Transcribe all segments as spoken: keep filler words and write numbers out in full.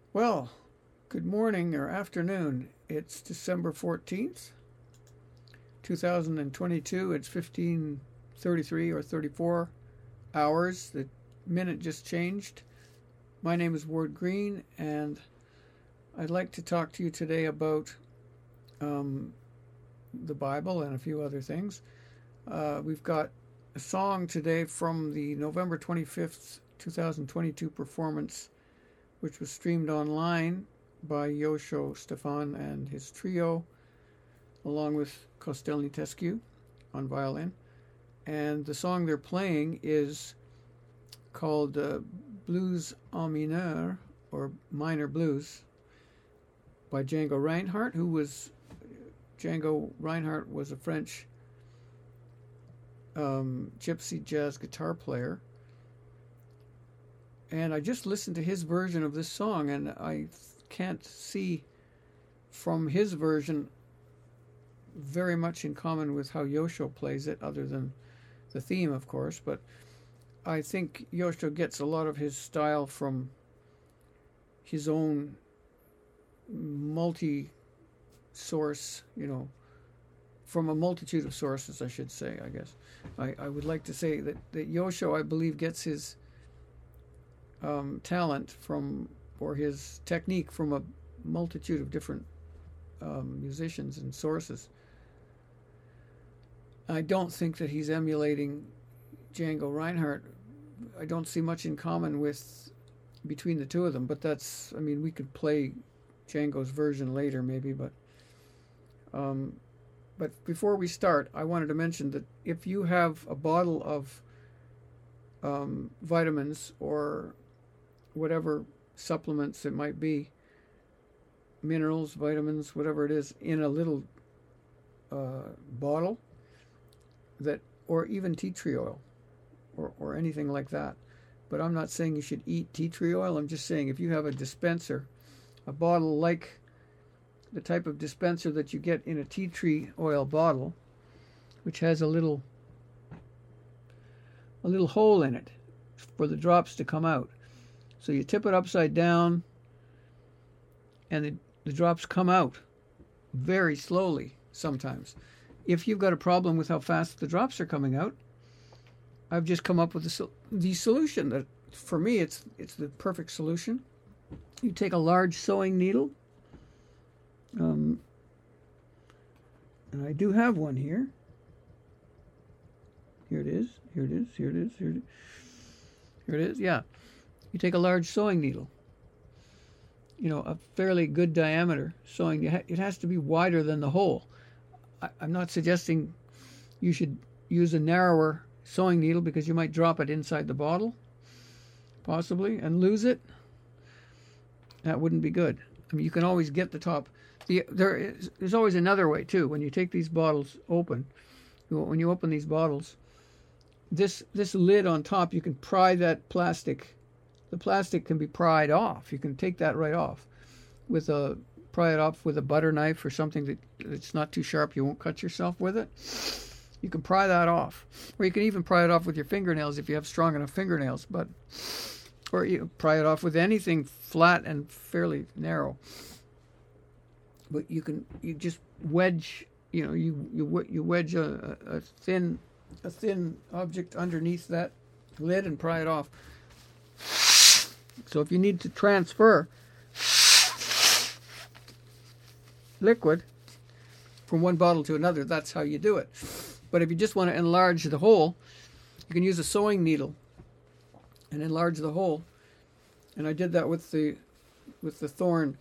Well, good morning or afternoon. It's December fourteenth, two thousand twenty-two. It's fifteen thirty-three or thirty-four hours. The minute just changed. My name is Ward Green, and I'd like to talk to you today about um, the Bible and a few other things. Uh, we've got a song today from the November twenty-fifth, twenty twenty-two performance, which was streamed online by Yosho Stefan and his trio, along with Kostelnitescu on violin. And the song they're playing is called uh, Blues en Mineur, or Minor Blues, by Django Reinhardt, who was, Django Reinhardt was a French um, gypsy jazz guitar player. And I just listened to his version of this song, and I can't see from his version very much in common with how Yosho plays it, other than the theme, of course. But I think Yosho gets a lot of his style from his own multi-source, you know, from a multitude of sources, I should say, I guess. I, I would like to say that, that Yosho, I believe, gets his Um, talent from, or his technique from, a multitude of different um, musicians and sources. I don't think that he's emulating Django Reinhardt. I don't see much in common with between the two of them, but that's, I mean, we could play Django's version later maybe, but um, but before we start, I wanted to mention that if you have a bottle of um, vitamins or whatever supplements it might be, minerals, vitamins, whatever it is, in a little uh, bottle, that, or even tea tree oil, or, or anything like that. But I'm not saying you should eat tea tree oil. I'm just saying if you have a dispenser, a bottle like the type of dispenser that you get in a tea tree oil bottle, which has a little a little hole in it for the drops to come out. So you tip it upside down, and the, the drops come out very slowly sometimes. If you've got a problem with how fast the drops are coming out, I've just come up with the, the solution that, for me, it's it's the perfect solution. You take a large sewing needle, um, and I do have one here. Here it is. Here it is. Here it is. Here it is. Here it is. Yeah. You take a large sewing needle, you know, a fairly good diameter sewing. It has to be wider than the hole. I, I'm not suggesting you should use a narrower sewing needle, because you might drop it inside the bottle, possibly, and lose it. That wouldn't be good. I mean, you can always get the top. The, there is, there's always another way, too. When you take these bottles open, when you open these bottles, this this lid on top, you can pry that plastic. The plastic can be pried off. You can take that right off with a pry it off with a butter knife or something that it's not too sharp. You won't cut yourself with it. You can pry that off, or you can even pry it off with your fingernails if you have strong enough fingernails. But or you pry it off with anything flat and fairly narrow. But you can you just wedge. You know you you you wedge a, a thin a thin object underneath that lid and pry it off. So if you need to transfer liquid from one bottle to another, that's how you do it. But if you just want to enlarge the hole, you can use a sewing needle and enlarge the hole. And I did that with the with the Thorn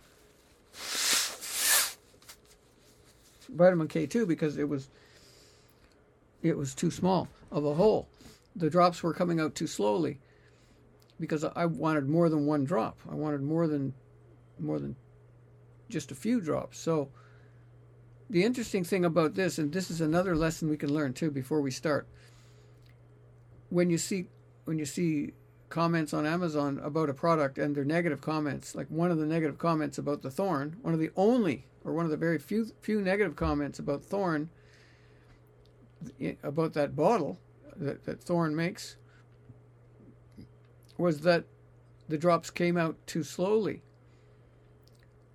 vitamin K two, because it was it was too small of a hole. The drops were coming out too slowly, because I wanted more than one drop. I wanted more than more than just a few drops. So the interesting thing about this, and this is another lesson we can learn too before we start. When you see when you see comments on Amazon about a product and they're negative comments, like one of the negative comments about the Thorn, one of the only or one of the very few few negative comments about Thorn, about that bottle that, that Thorn makes, was that the drops came out too slowly.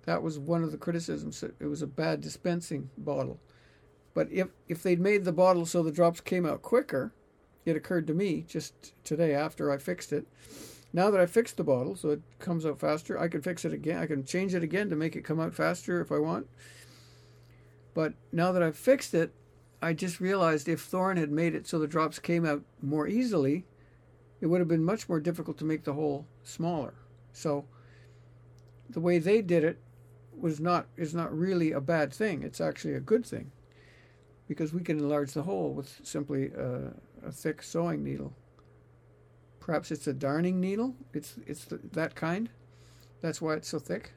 That was one of the criticisms. It was a bad dispensing bottle. But if, if they'd made the bottle so the drops came out quicker, it occurred to me just today after I fixed it. Now that I fixed the bottle so it comes out faster, I can fix it again. I can change it again to make it come out faster if I want. But now that I've fixed it, I just realized if Thorn had made it so the drops came out more easily, it would have been much more difficult to make the hole smaller. So the way they did it was not is not really a bad thing. It's actually a good thing, because we can enlarge the hole with simply a, a thick sewing needle. Perhaps it's a darning needle. It's it's the, that kind. That's why it's so thick.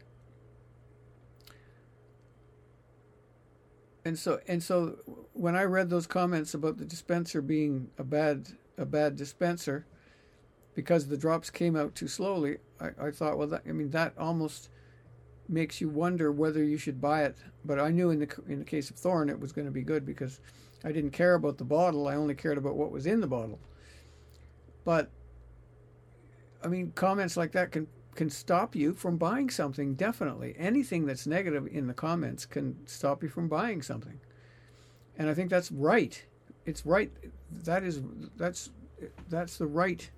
And so and so when I read those comments about the dispenser being a bad a bad dispenser because the drops came out too slowly, I, I thought, well, that, I mean, that almost makes you wonder whether you should buy it. But I knew in the in the case of Thorn it was going to be good, because I didn't care about the bottle. I only cared about what was in the bottle. But I mean, comments like that can can stop you from buying something. Definitely, anything that's negative in the comments can stop you from buying something. And I think that's right. It's right. That is that's that's the right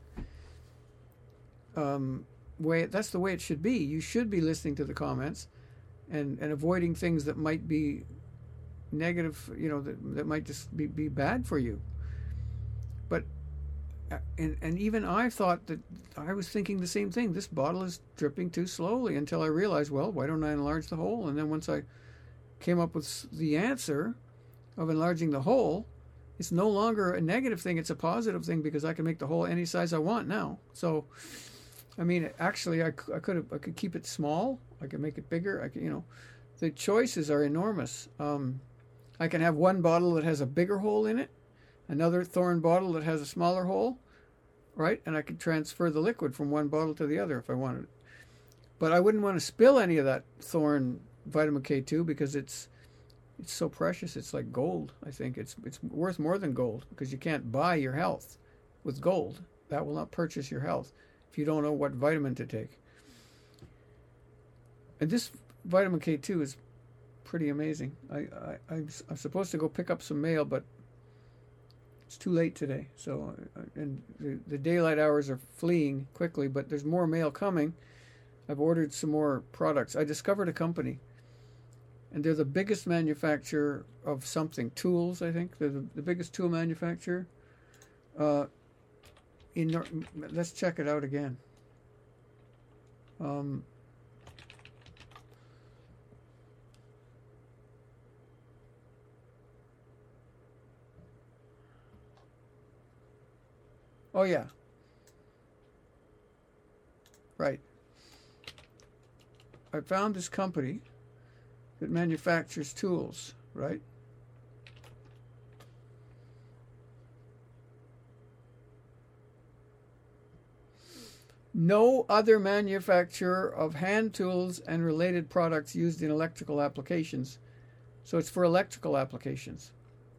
um, way. That's the way it should be. You should be listening to the comments and and avoiding things that might be negative. You know, that that might just be, be bad for you. But And, and even I thought that I was thinking the same thing. This bottle is dripping too slowly, until I realized, well, why don't I enlarge the hole? And then once I came up with the answer of enlarging the hole, it's no longer a negative thing. It's a positive thing, because I can make the hole any size I want now. So, I mean, actually, I, I could have, I could keep it small. I could make it bigger. I could, you know, the choices are enormous. Um, I can have one bottle that has a bigger hole in it, another Thorn bottle that has a smaller hole, right? And I could transfer the liquid from one bottle to the other if I wanted. But I wouldn't want to spill any of that Thorn vitamin K two, because it's it's so precious. It's like gold. I think it's it's worth more than gold, because you can't buy your health with gold. That will not purchase your health if you don't know what vitamin to take. And this vitamin K two is pretty amazing. I, I I'm, I'm supposed to go pick up some mail, but it's too late today, so and the, the daylight hours are fleeing quickly, but there's more mail coming. I've ordered some more products. I discovered a company, and they're the biggest manufacturer of something, tools, I think. They're the, the biggest tool manufacturer. Uh, in Let's check it out again. Um, Oh, yeah. Right. I found this company that manufactures tools, right? No other manufacturer of hand tools and related products used in electrical applications. So it's for electrical applications.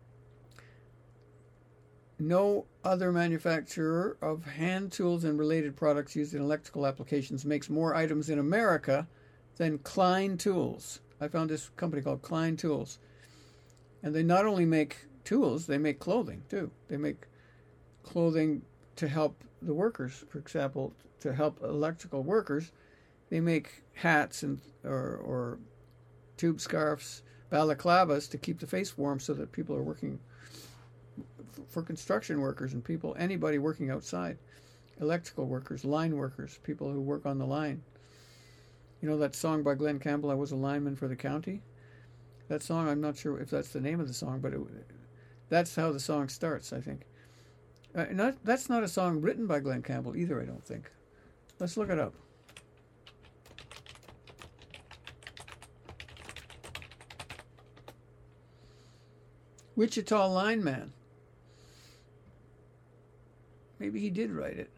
No other manufacturer of hand tools and related products used in electrical applications makes more items in America than Klein Tools. I found this company called Klein Tools. And they not only make tools, they make clothing too. They make clothing to help the workers. For example, to help electrical workers, they make hats and or, or tube scarves, balaclavas to keep the face warm, so that people are working for construction workers and people, anybody working outside, electrical workers, line workers, people who work on the line. You know that song by Glenn Campbell, I Was a Lineman for the County? That song, I'm not sure if that's the name of the song, but it, that's how the song starts, I think. Uh, not, that's not a song written by Glenn Campbell either, I don't think. Let's look it up. Wichita Lineman. Maybe he did write it.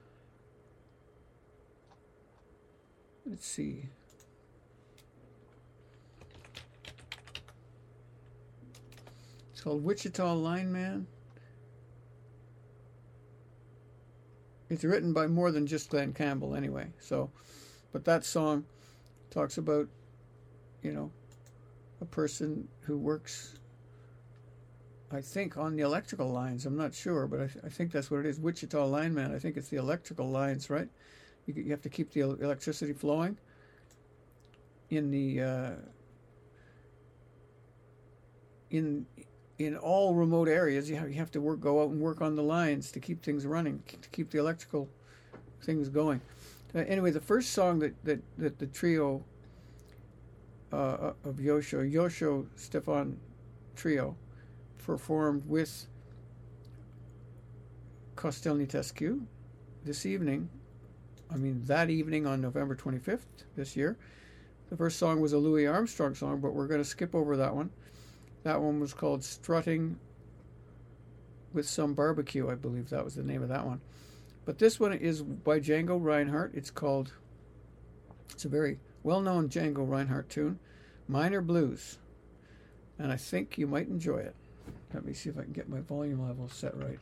Let's see. It's called Wichita Lineman. It's written by more than just Glenn Campbell anyway. So, but that song talks about you know, a person who works, I think, on the electrical lines. I'm not sure, but I, th- I think that's what it is. Wichita lineman. I think it's the electrical lines, right? You, you have to keep the el- electricity flowing in the uh, in in all remote areas. You have you have to work go out and work on the lines to keep things running, to keep the electrical things going. Uh, anyway, the first song that that, that the trio uh, of Yosho Yosho Stefan Trio performed with Kostelnitescu this evening. I mean, that evening on November twenty-fifth this year. The first song was a Louis Armstrong song, but we're going to skip over that one. That one was called Strutting with Some Barbecue, I believe that was the name of that one. But this one is by Django Reinhardt. It's called, it's a very well-known Django Reinhardt tune, Minor Blues. And I think you might enjoy it. Let me see if I can get my volume level set right.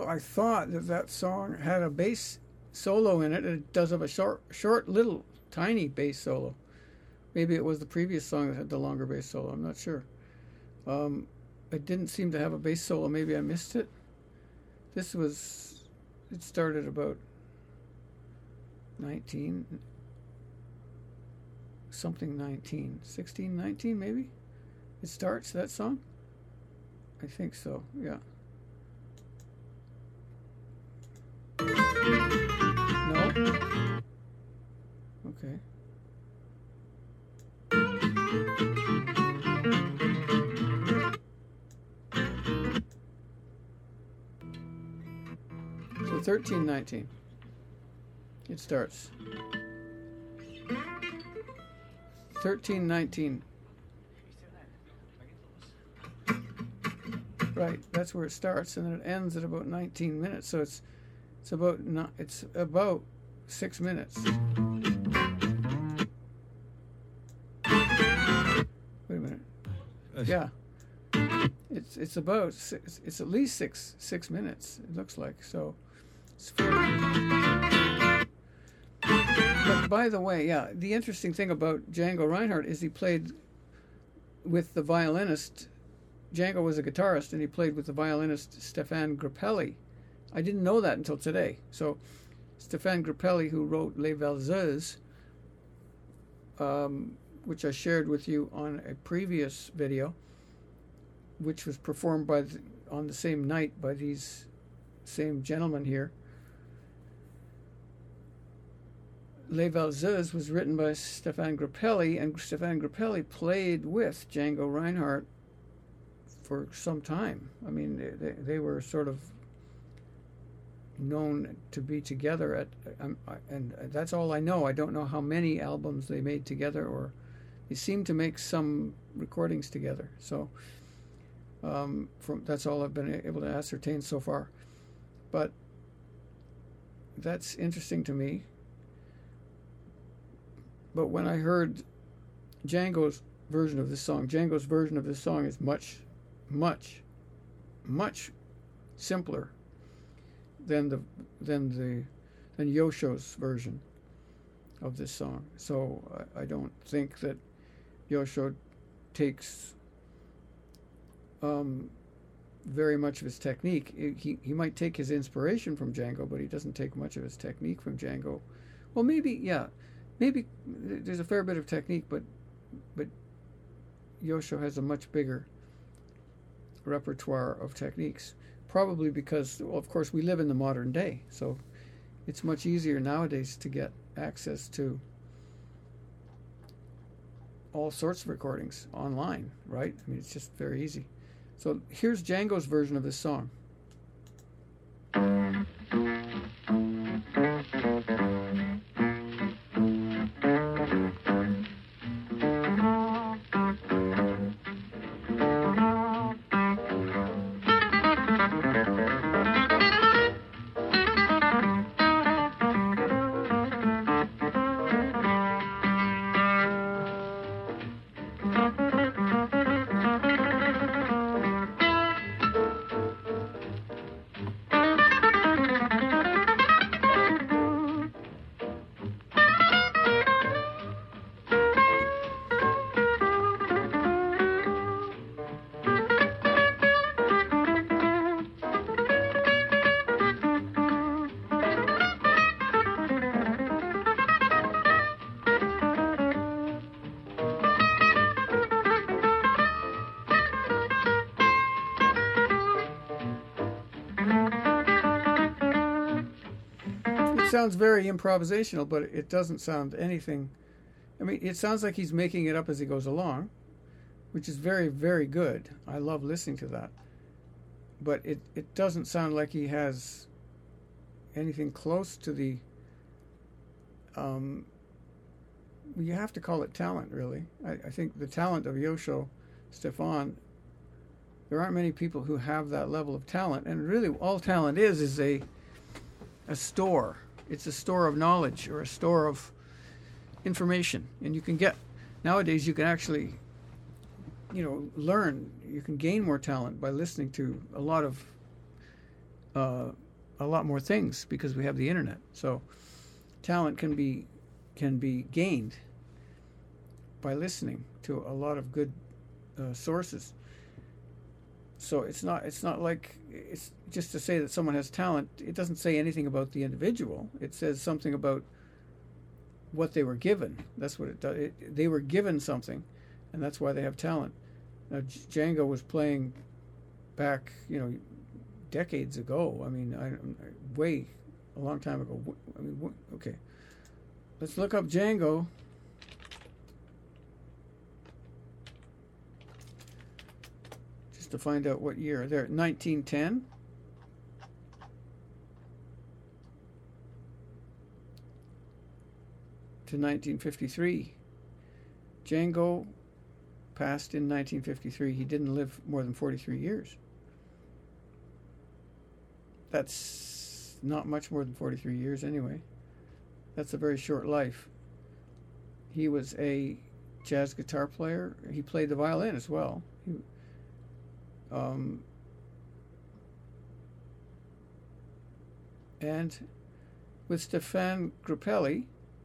I thought that that song had a bass solo in it, and it does have a short, short, little, tiny bass solo. Maybe it was the previous song that had the longer bass solo. I'm not sure. Um, it didn't seem to have a bass solo. Maybe I missed it. This was, it started about nineteen, something nineteen, sixteen, nineteen maybe? It starts, that song? I think so, yeah. No? Okay. So thirteen nineteen. It starts. thirteen nineteen. Right, that's where it starts, and then it ends at about nineteen minutes. So it's it's about not it's about six minutes. Wait a minute. Yeah, it's it's about six, it's at least six six minutes. It looks like so. It's fairly. But by the way, yeah, the interesting thing about Django Reinhardt is he played with the violinist. Django was a guitarist, and he played with the violinist Stéphane Grappelli. I didn't know that until today. So, Stéphane Grappelli, who wrote Les Valseuses, um, which I shared with you on a previous video, which was performed by the, on the same night by these same gentlemen here. Les Valseuses was written by Stéphane Grappelli, and Stéphane Grappelli played with Django Reinhardt for some time. I mean, they, they were sort of known to be together at, um, and that's all I know. I don't know how many albums they made together, or they seemed to make some recordings together. So um, from that's all I've been able to ascertain so far. But that's interesting to me. But when I heard Django's version of this song, Django's version of this song is much, much, much simpler than the than the than Yosho's version of this song. So I, I don't think that Yosho takes um, very much of his technique. He he might take his inspiration from Django, but he doesn't take much of his technique from Django. Well, maybe yeah. Maybe there's a fair bit of technique, but but Yosho has a much bigger repertoire of techniques. Probably because, well, of course, we live in the modern day, so it's much easier nowadays to get access to all sorts of recordings online, right? I mean, it's just very easy. So here's Django's version of this song. It sounds very improvisational, but it doesn't sound anything. I mean, it sounds like he's making it up as he goes along, which is very, very good. I love listening to that. But it, it doesn't sound like he has anything close to the... Um, you have to call it talent, really. I, I think the talent of Yosho Stéphane, there aren't many people who have that level of talent. And really, all talent is is a a store. It's a store of knowledge or a store of information. And you can get, nowadays you can actually, you know, learn, you can gain more talent by listening to a lot of uh, a lot more things because we have the internet. So talent can be can be gained by listening to a lot of good uh, sources. So it's not it's not like it's just to say that someone has talent. It doesn't say anything about the individual. It says something about what they were given. That's what it does. It, they were given something, and that's why they have talent. Now, Django was playing back, you know, decades ago. I mean, I, way a long time ago. I mean, okay, let's look up Django. Just to find out what year. There, nineteen ten. To nineteen fifty-three. Django passed in nineteen fifty-three. He didn't live more than forty-three years. That's not much more than forty-three years anyway. That's a very short life. He was a jazz guitar player. He played the violin as well. He, um, and with Stéphane Grappelli,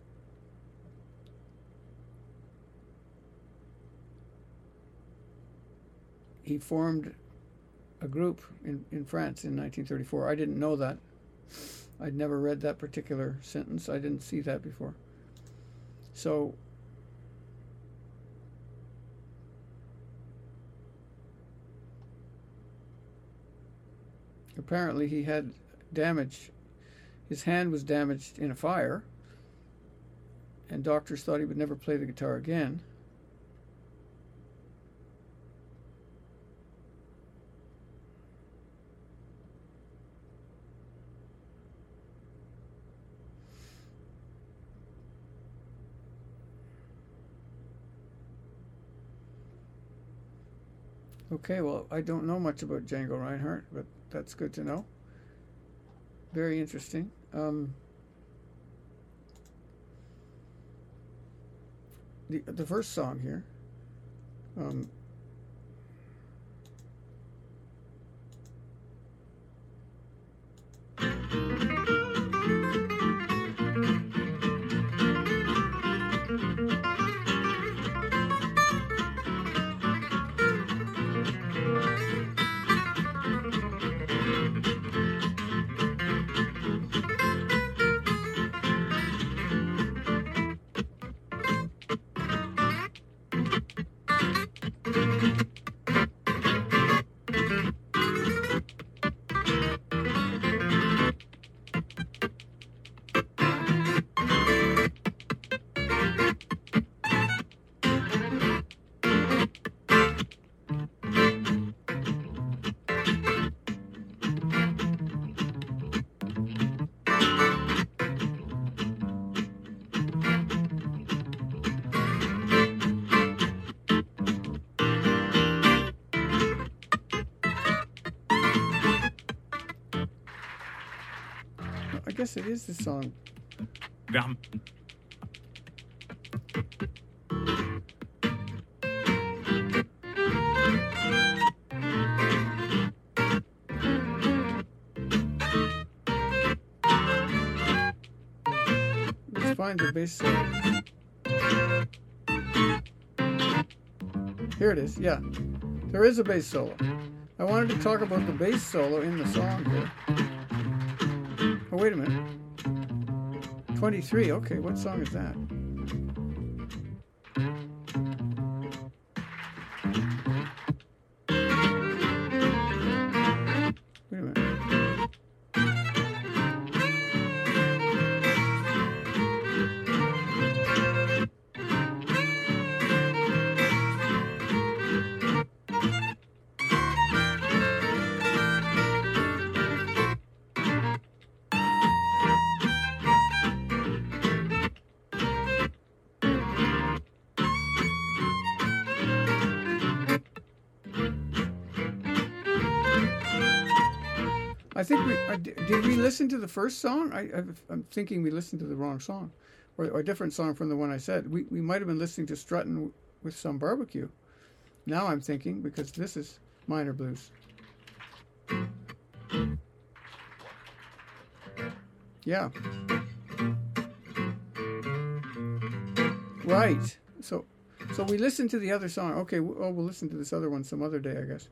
he formed a group in, in France in nineteen thirty-four. I didn't know that. I'd never read that particular sentence. I didn't see that before. So apparently he had damage. His hand was damaged in a fire, and doctors thought he would never play the guitar again. Okay, well, I don't know much about Django Reinhardt, but that's good to know. Very interesting. Um, the the first song here. Um, I guess it is the song. Vers... Let's find the bass solo. Here it is, yeah. There is a bass solo. I wanted to talk about the bass solo in the song here. Oh, wait a minute. twenty-three, okay, what song is that? Wait a minute. I think we uh, did. We listen to the first song. I, I've, I'm thinking we listened to the wrong song, or, or a different song from the one I said. We we might have been listening to Struttin' with Some Barbecue. Now I'm thinking, because this is minor blues. Yeah. Right. So, so we listened to the other song. Okay. Oh, we'll listen to this other one some other day, I guess.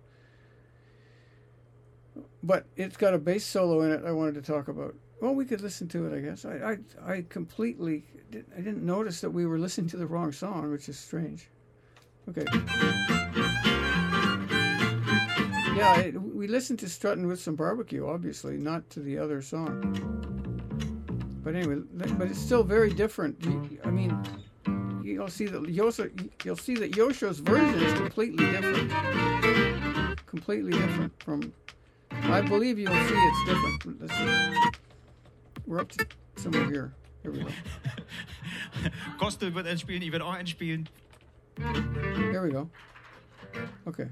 But it's got a bass solo in it I wanted to talk about. Well, we could listen to it, I guess. I I, I completely did, I didn't notice that we were listening to the wrong song, which is strange. Okay. Yeah, it, we listened to Strutting with Some Barbecue, obviously, not to the other song. But anyway, but it's still very different. I mean, you'll see that Yosho, you'll see that Yosho's version is completely different. Completely different from. I believe you'll see it's different. Let's see. We're up to somewhere here. Here we go. Costa wird einspielen, ich werde auch einspielen. Here we go. Okay.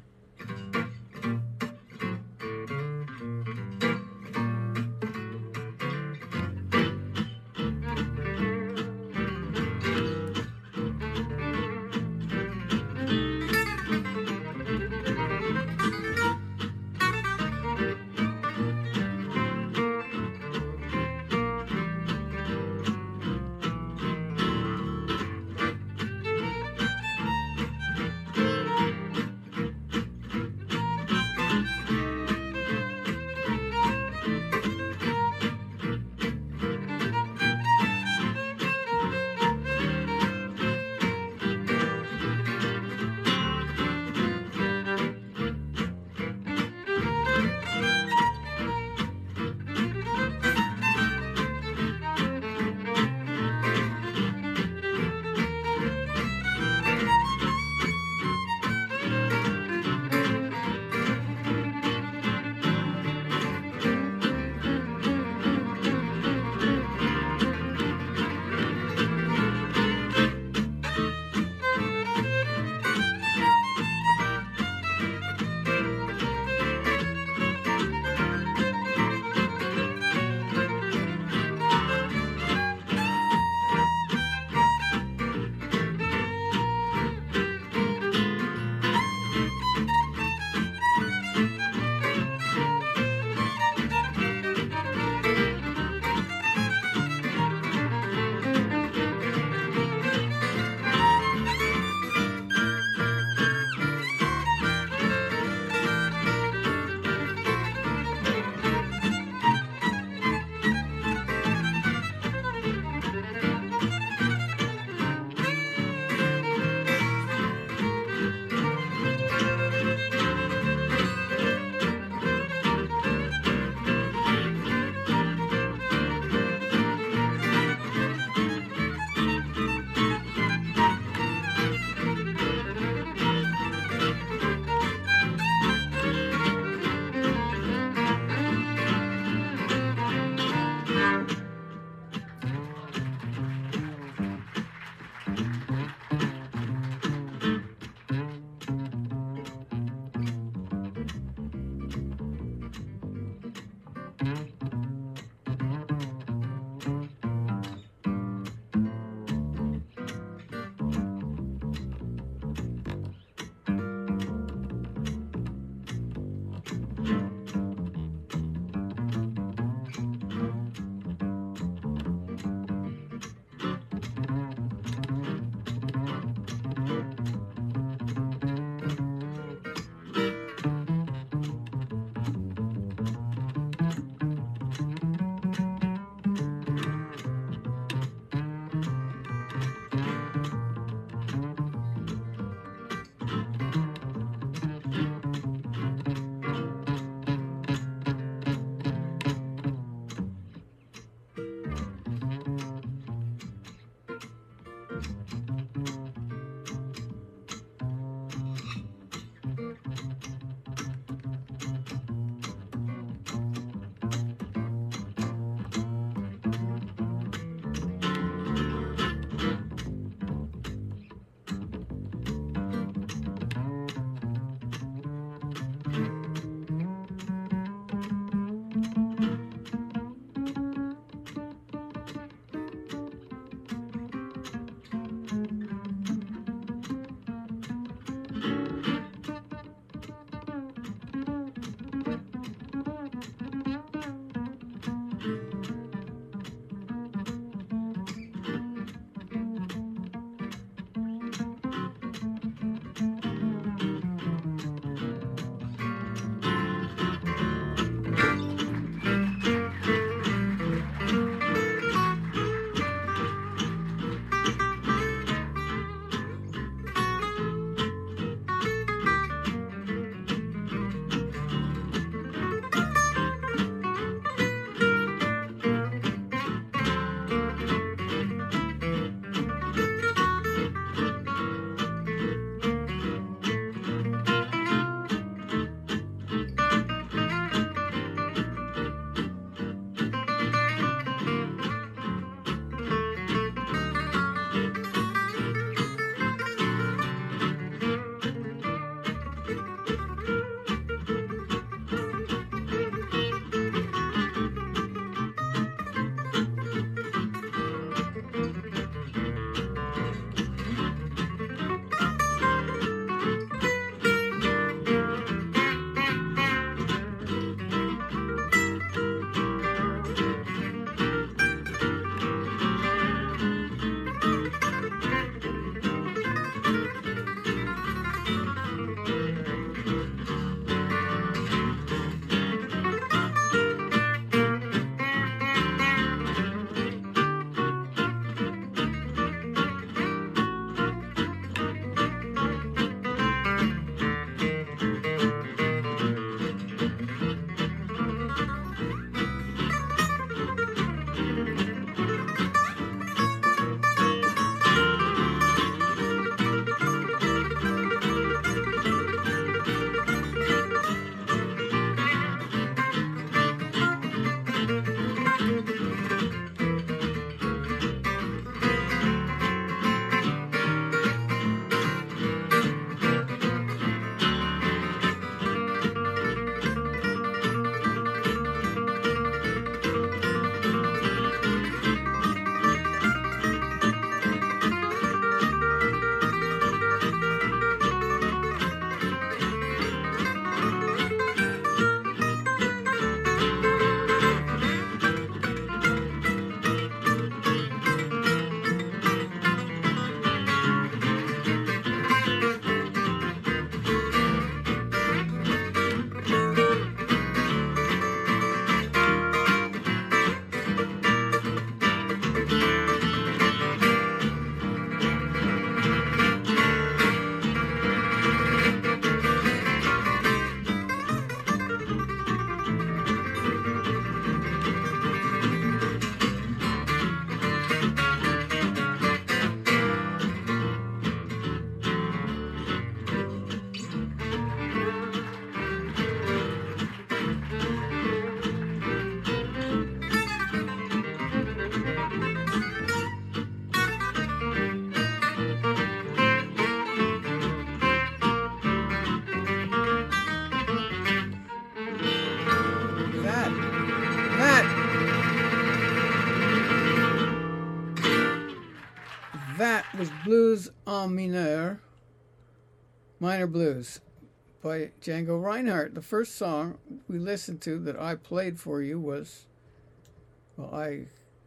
that was Blues en Mineur, Minor Blues, by Django Reinhardt. The first song we listened to that I played for you was, well, I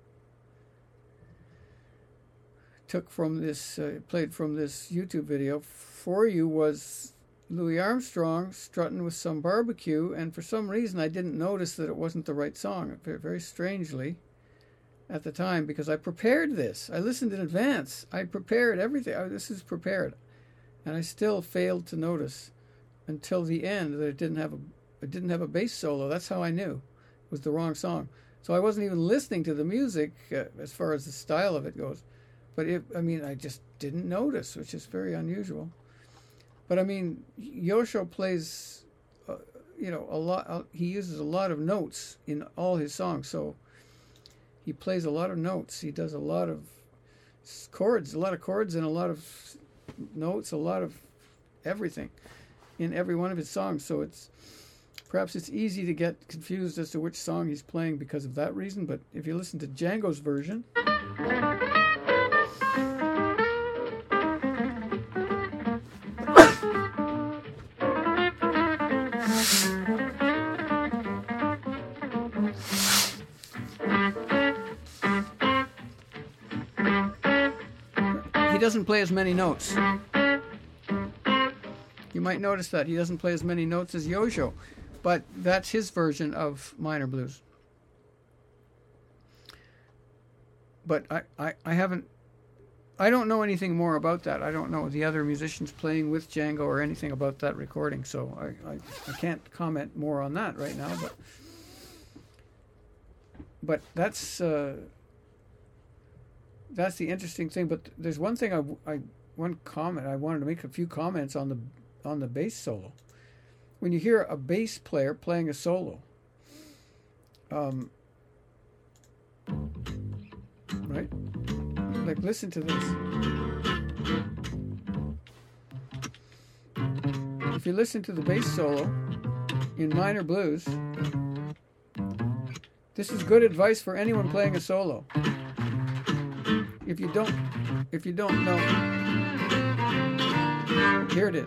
took from this, uh, played from this YouTube video for you was Louis Armstrong, Strutting with Some Barbecue, and for some reason I didn't notice that it wasn't the right song, very strangely, at the time, because I prepared this. I listened in advance. I prepared everything. Oh, this is prepared. And I still failed to notice until the end that it didn't have a it didn't have a bass solo. That's how I knew it was the wrong song. So I wasn't even listening to the music uh, as far as the style of it goes. But it, I mean, I just didn't notice, which is very unusual. But I mean, Yosho plays, uh, you know, a lot. Uh, he uses a lot of notes in all his songs. So he plays a lot of notes. He does a lot of chords, a lot of chords, and a lot of notes, a lot of everything in every one of his songs. So it's perhaps it's easy to get confused as to which song he's playing because of that reason. But if you listen to Django's version. He doesn't play as many notes. You might notice that he doesn't play as many notes as Yosho, but that's his version of minor blues. But I, I, I haven't, I don't know anything more about that. I don't know the other musicians playing with Django or anything about that recording, so I, I, I can't comment more on that right now. But but that's uh, that's the interesting thing. But there's one thing I, I one comment I wanted to make a few comments on the on the bass solo. When you hear a bass player playing a solo, um, right? Like, listen to this. If you listen to the bass solo in minor blues, this is good advice for anyone playing a solo. If you don't, if you don't know, here it is.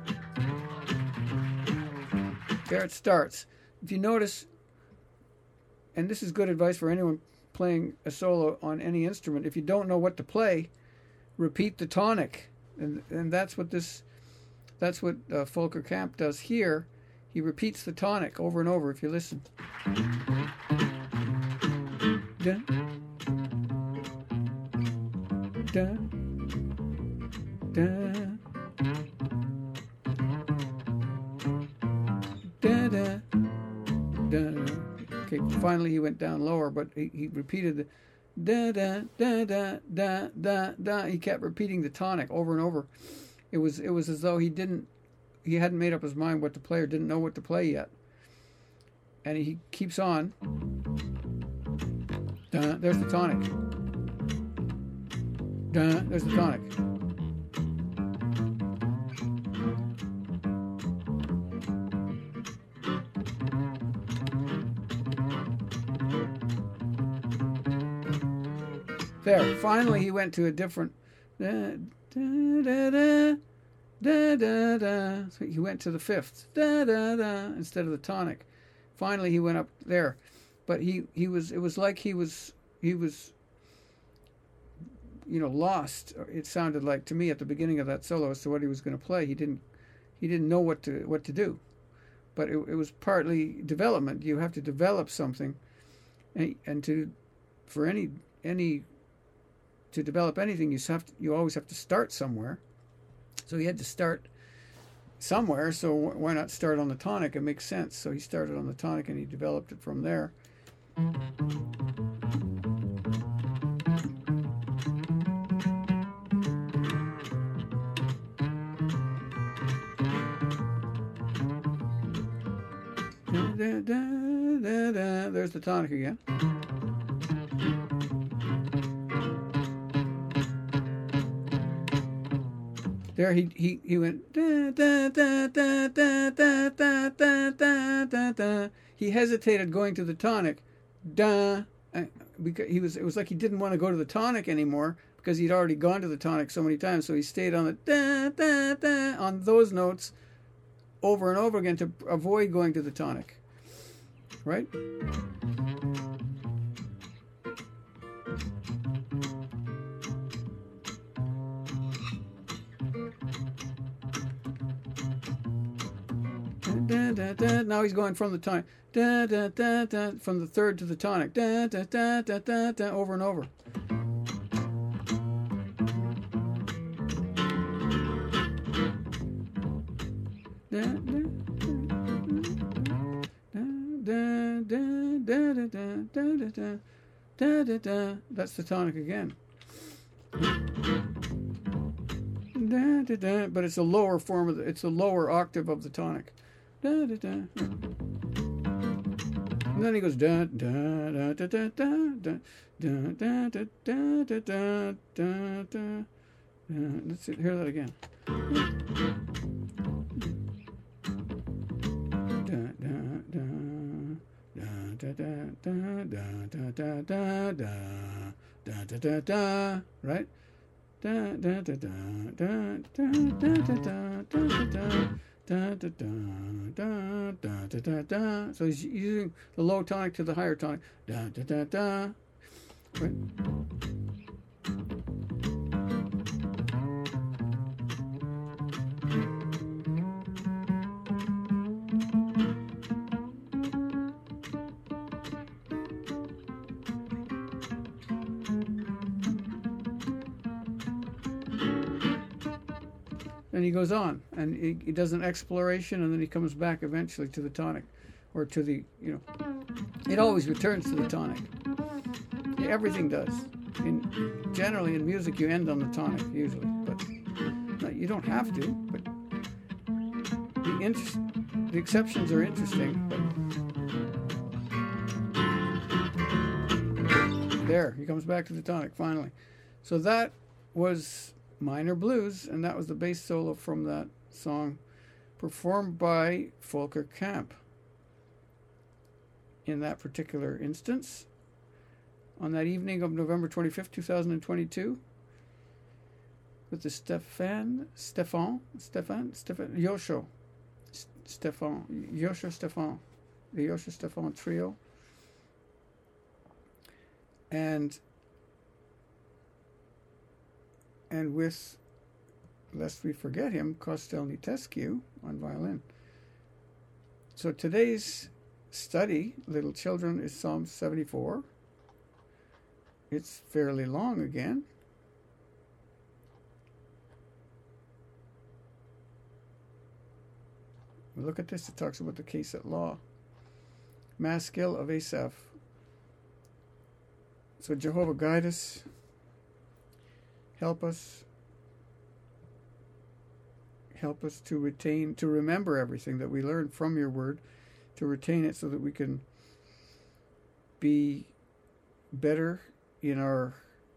There it starts. If you notice, and this is good advice for anyone playing a solo on any instrument, if you don't know what to play, repeat the tonic. And and that's what this, that's what uh, Volker Kamp does here. He repeats the tonic over and over if you listen. Da, da, da. Da, da, da. Okay, finally he went down lower, but he, he repeated the da da da da da da da. He kept repeating the tonic over and over. It was it was as though he didn't he hadn't made up his mind what to play or didn't know what to play yet. And he keeps on. Da, there's the tonic. Da, there's the tonic. There, finally he went to a different da, da, da, da, da, da, da. So he went to the fifth da, da, da, instead of the tonic. Finally he went up there. But he, he was it was like he was he was you know lost. It sounded like to me at the beginning of that solo as to what he was going to play. He didn't he didn't know what to what to do. But it, it was partly development. You have to develop something, and, and to for any any to develop anything, you have to, you always have to start somewhere. So he had to start somewhere. So why not start on the tonic? It makes sense. So he started on the tonic and he developed it from there. Da, da, da, da. There's the tonic again. There he he he went da da da da da da da da da da da. He hesitated going to the tonic, da, because he was it was like he didn't want to go to the tonic anymore because he'd already gone to the tonic so many times. So he stayed on the da, da, da, on those notes over and over again to avoid going to the tonic. Right? Da, da, da. Now he's going from the tonic, da, da, da, da, from the third to the tonic, da, da, da, da, da, da, over and over. Da, da, da, da, da, da, da, da, da, da, da, da. That's the tonic again. Da, da, da. But it's a lower form of the, it's a lower octave of the tonic. Da, da, da. And then he goes da da da da da da da da da da da da da da. Let's see, hear that again. Da da da da da da da da da da da da da da. Right? Da da da da da da da da da da. Da, da, da, da, da, da, da, da. So he's using the low tonic to the higher tonic. Da, da, da, da. Right. And he goes on, and he, he does an exploration, and then he comes back eventually to the tonic, or to the, you know, it always returns to the tonic. Yeah, everything does. In, generally, in music, you end on the tonic, usually, but no, you don't have to, but the, inter- the exceptions are interesting. But there, he comes back to the tonic, finally. So that was Minor Blues, and that was the bass solo from that song, performed by Volker Kamp in that particular instance on that evening of November twenty-fifth, twenty twenty-two, with the Stefan Stefan Stefan Stefan Yosho Stefan Yosho Stefan the Yosho Stefan trio, and and with, lest we forget him, Costel Nitescu on violin. So today's study, Little Children, is Psalm seventy-four. It's fairly long again. Look at this. It talks about the case at law. Maskil of Asaph. So Jehovah, guide us. Help us. Help us to retain, to remember everything that we learn from your word, to retain it so that we can be better in our,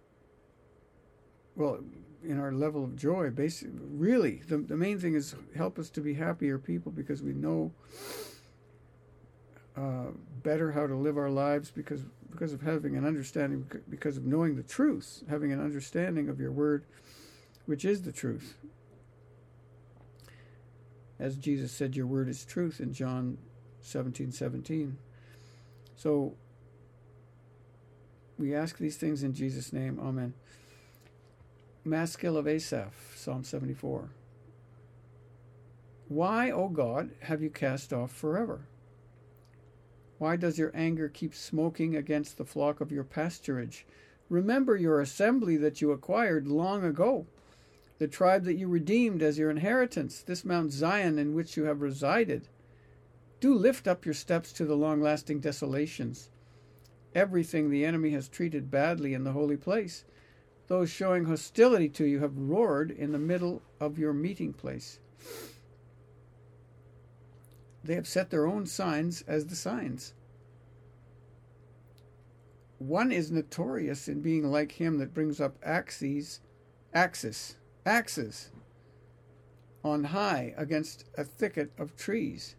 well, in our level of joy. Basically, really, the, the main thing is help us to be happier people, because we know uh, better how to live our lives because because of having an understanding, because of knowing the truth, having an understanding of your word, which is the truth. As Jesus said, your word is truth in John seventeen seventeen. So we ask these things in Jesus' name. Amen. Maskil of Asaph, Psalm seventy-four. Why, O God, have you cast off forever? Why does your anger keep smoking against the flock of your pasturage? Remember your assembly that you acquired long ago, the tribe that you redeemed as your inheritance, this Mount Zion in which you have resided. Do lift up your steps to the long-lasting desolations. Everything the enemy has treated badly in the holy place. Those showing hostility to you have roared in the middle of your meeting place. They have set their own signs as the signs. One is notorious in being like him that brings up axes, axes, axes on high against a thicket of trees.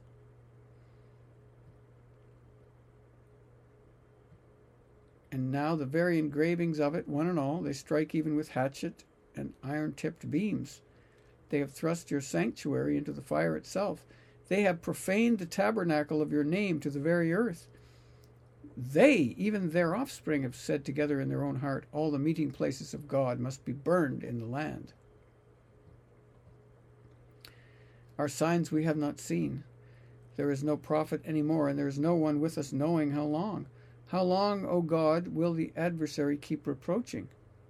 And now the very engravings of it, one and all, they strike even with hatchet and iron-tipped beams. They have thrust your sanctuary into the fire itself. They have profaned the tabernacle of your name to the very earth. They, even their offspring, have said together in their own heart, all the meeting places of God must be burned in the land. Our signs we have not seen. There is no prophet any more, and there is no one with us knowing how long. How long, O God, will the adversary keep reproaching?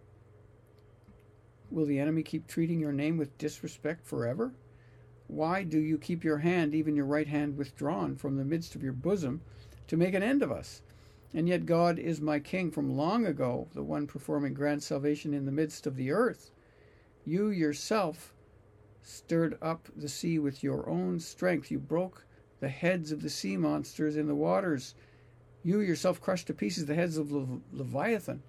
Will the enemy keep treating your name with disrespect forever? Why do you keep your hand, even your right hand, withdrawn from the midst of your bosom to make an end of us? And yet God is my King from long ago, the one performing grand salvation in the midst of the earth. You yourself stirred up the sea with your own strength. You broke the heads of the sea monsters in the waters. You yourself crushed to pieces the heads of Le- Leviathan.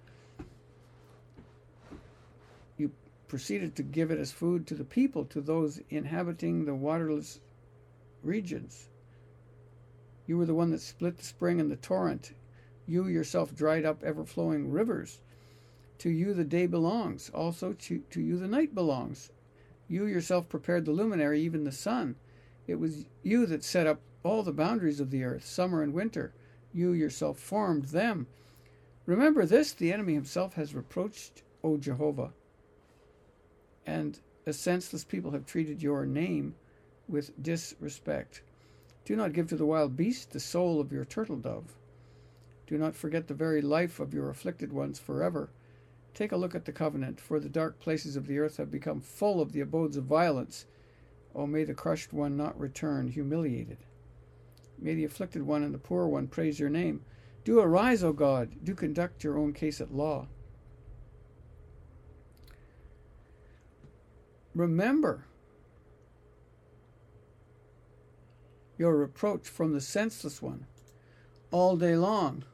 You proceeded to give it as food to the people, to those inhabiting the waterless regions. You were the one that split the spring and the torrent. You yourself dried up ever-flowing rivers. To you the day belongs. Also to, to you the night belongs. You yourself prepared the luminary, even the sun. It was you that set up all the boundaries of the earth, summer and winter. You yourself formed them. Remember this, the enemy himself has reproached, O Jehovah, and a senseless people have treated your name with disrespect. Do not give to the wild beast the soul of your turtle dove. Do not forget the very life of your afflicted ones forever. Take a look at the covenant, for the dark places of the earth have become full of the abodes of violence. O may the crushed one not return humiliated. May the afflicted one and the poor one praise your name. Do arise, O God. Do conduct your own case at law. Remember your reproach from the senseless one all day long.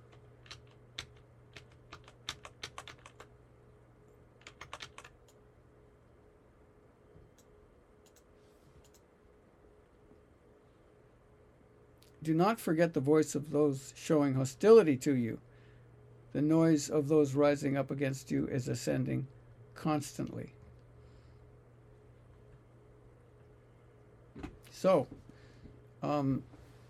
Do not forget the voice of those showing hostility to you. The noise of those rising up against you is ascending constantly. So, um,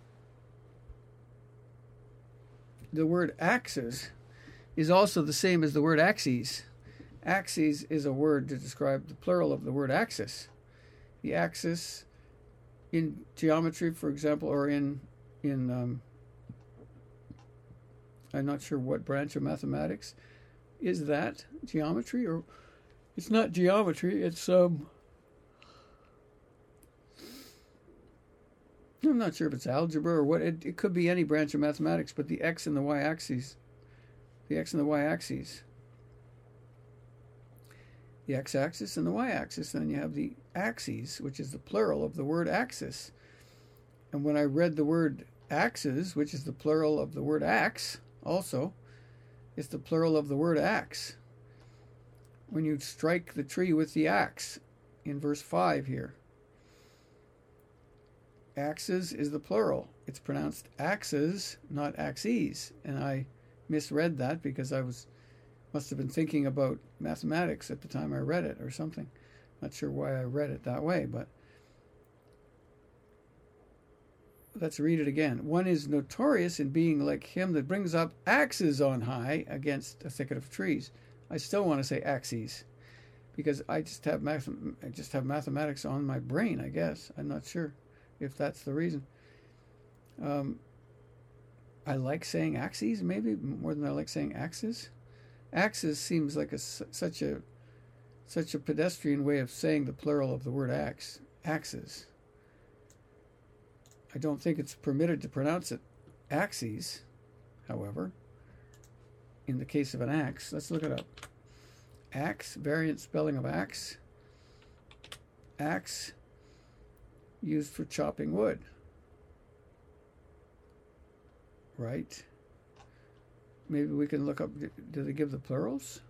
the word axes is also the same as the word axes. Axes is a word to describe the plural of the word axis. The axis in geometry, for example, or in in um, I'm not sure what branch of mathematics is that, geometry, or it's not geometry, it's um I'm not sure if it's algebra or what. It, it could be any branch of mathematics, but the x and the y axes, the x and the y axes, the x-axis and the y-axis, and then you have the axes, which is the plural of the word axis. And when I read the word axes, which is the plural of the word axe, also, it's the plural of the word axe. When you strike the tree with the axe, in verse five here, axes is the plural. It's pronounced axes, not axes. And I misread that because I was must have been thinking about mathematics at the time I read it or something. Not sure why I read it that way, but let's read it again. One is notorious in being like him that brings up axes on high against a thicket of trees. I still want to say axes because I just have math- I just have mathematics on my brain, I guess. I'm not sure if that's the reason. Um, I like saying axes, maybe more than I like saying axes. Axes seems like a such a such a pedestrian way of saying the plural of the word axe. Axes. I don't think it's permitted to pronounce it axes, however, in the case of an axe. Let's look it up. Axe, variant spelling of axe. Axe, used for chopping wood. Right? Maybe we can look up, do they give the plurals?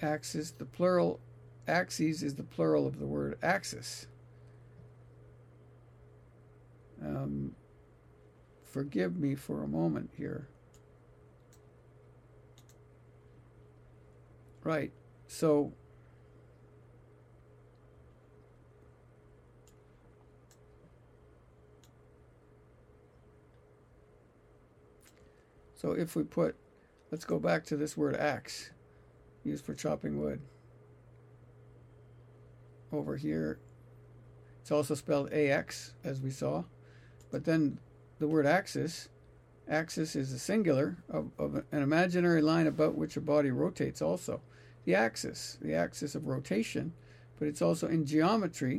axis, the plural, axes is the plural of the word axis. Um, forgive me for a moment here. Right, so so if we put, let's go back to this word axe, used for chopping wood. Over here, it's also spelled A X, as we saw. But then the word axis, axis is a singular of, of an imaginary line about which a body rotates also. The axis, the axis of rotation, but it's also in geometry.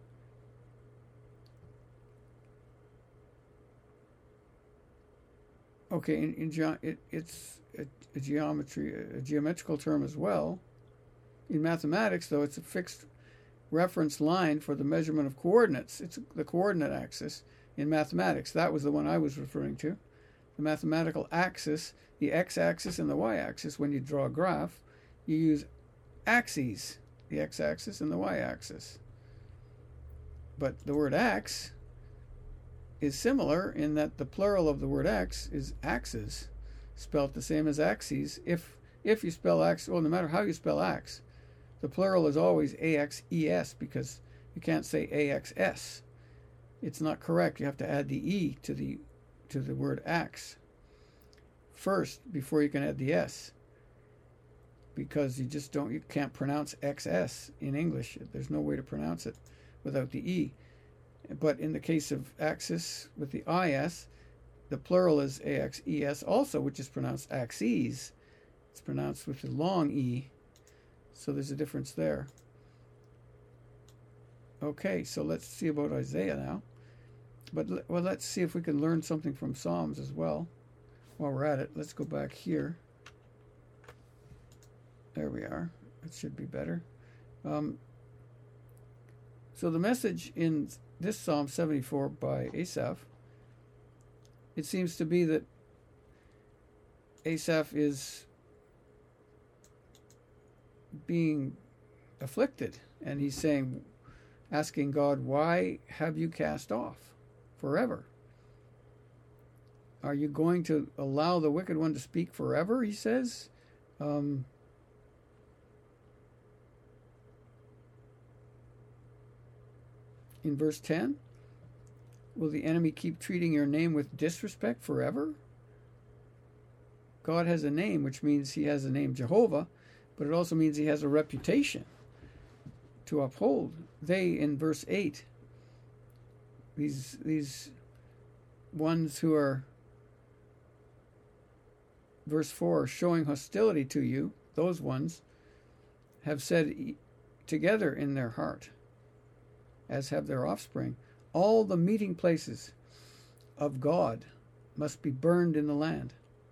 Okay, in, in ge- it, it's a, a geometry, a geometrical term as well. In mathematics, though, it's a fixed reference line for the measurement of coordinates. It's the coordinate axis in mathematics. That was the one I was referring to. The mathematical axis, the x-axis and the y-axis. When you draw a graph, you use axes, the x-axis and the y-axis. But the word axe is similar in that the plural of the word x is axes, spelt the same as axes. If if you spell axe, well, no matter how you spell axe, the plural is always A X E S because you can't say A X S. It's not correct. You have to add the E to the to the word axe first before you can add the S, because you just don't you can't pronounce X S in English. There's no way to pronounce it without the E. But in the case of axis with the I S, the plural is A X E S also, which is pronounced axes. It's pronounced with the long E. So there's a difference there. Okay, so let's see about Isaiah now. But well, let's see if we can learn something from Psalms as well. While we're at it, let's go back here. There we are. It should be better. Um, so the message in this Psalm seventy-four by Asaph, it seems to be that Asaph is being afflicted, and he's saying, asking God, why have you cast off forever? Are you going to allow the wicked one to speak forever, he says? Um, in verse ten, will the enemy keep treating your name with disrespect forever? God has a name, which means he has a name, Jehovah, but it also means he has a reputation to uphold. They, in verse eight, these these ones who are, verse four, showing hostility to you, those ones have said together in their heart, as have their offspring, all the meeting places of God must be burned in the land.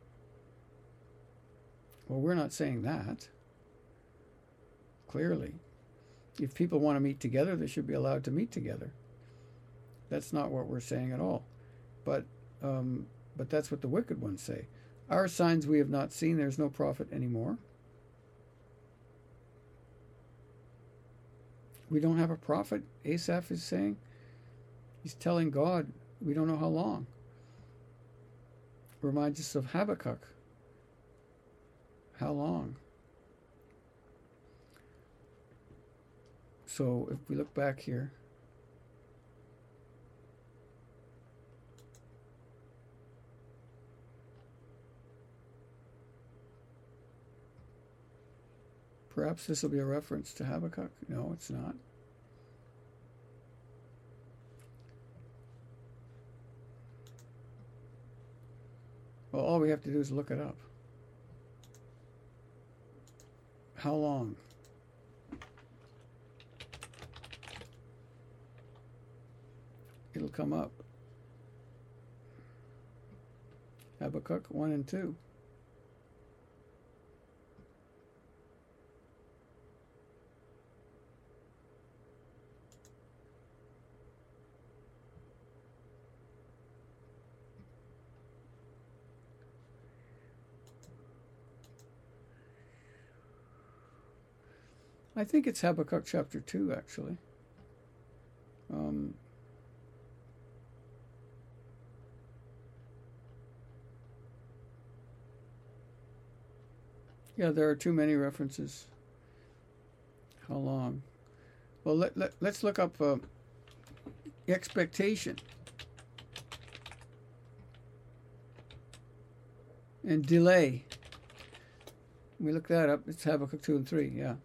Well, we're not saying that. Clearly, if people want to meet together, they should be allowed to meet together. That's not what we're saying at all. But um, but that's what the wicked ones say. Our signs we have not seen. There's no prophet anymore. We don't have a prophet, Asaph is saying. He's telling God, we don't know how long. Reminds us of Habakkuk. How long? So if we look back here, perhaps this will be a reference to Habakkuk. No, it's not. Well, all we have to do is look it up. How long? It'll come up. Habakkuk one and two. I think it's Habakkuk chapter two, actually. Um, yeah, there are too many references. How long? Well, let, let, let's look up uh, expectation and delay. We look that up. It's Habakkuk two and three, yeah.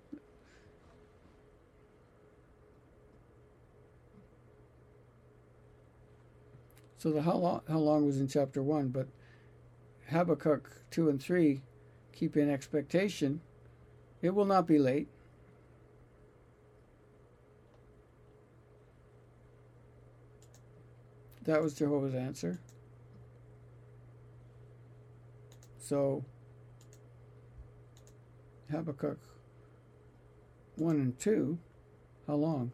So the how long, how long was in chapter one, but Habakkuk two and three keep in expectation. It will not be late. That was Jehovah's answer. So Habakkuk one and two, how long?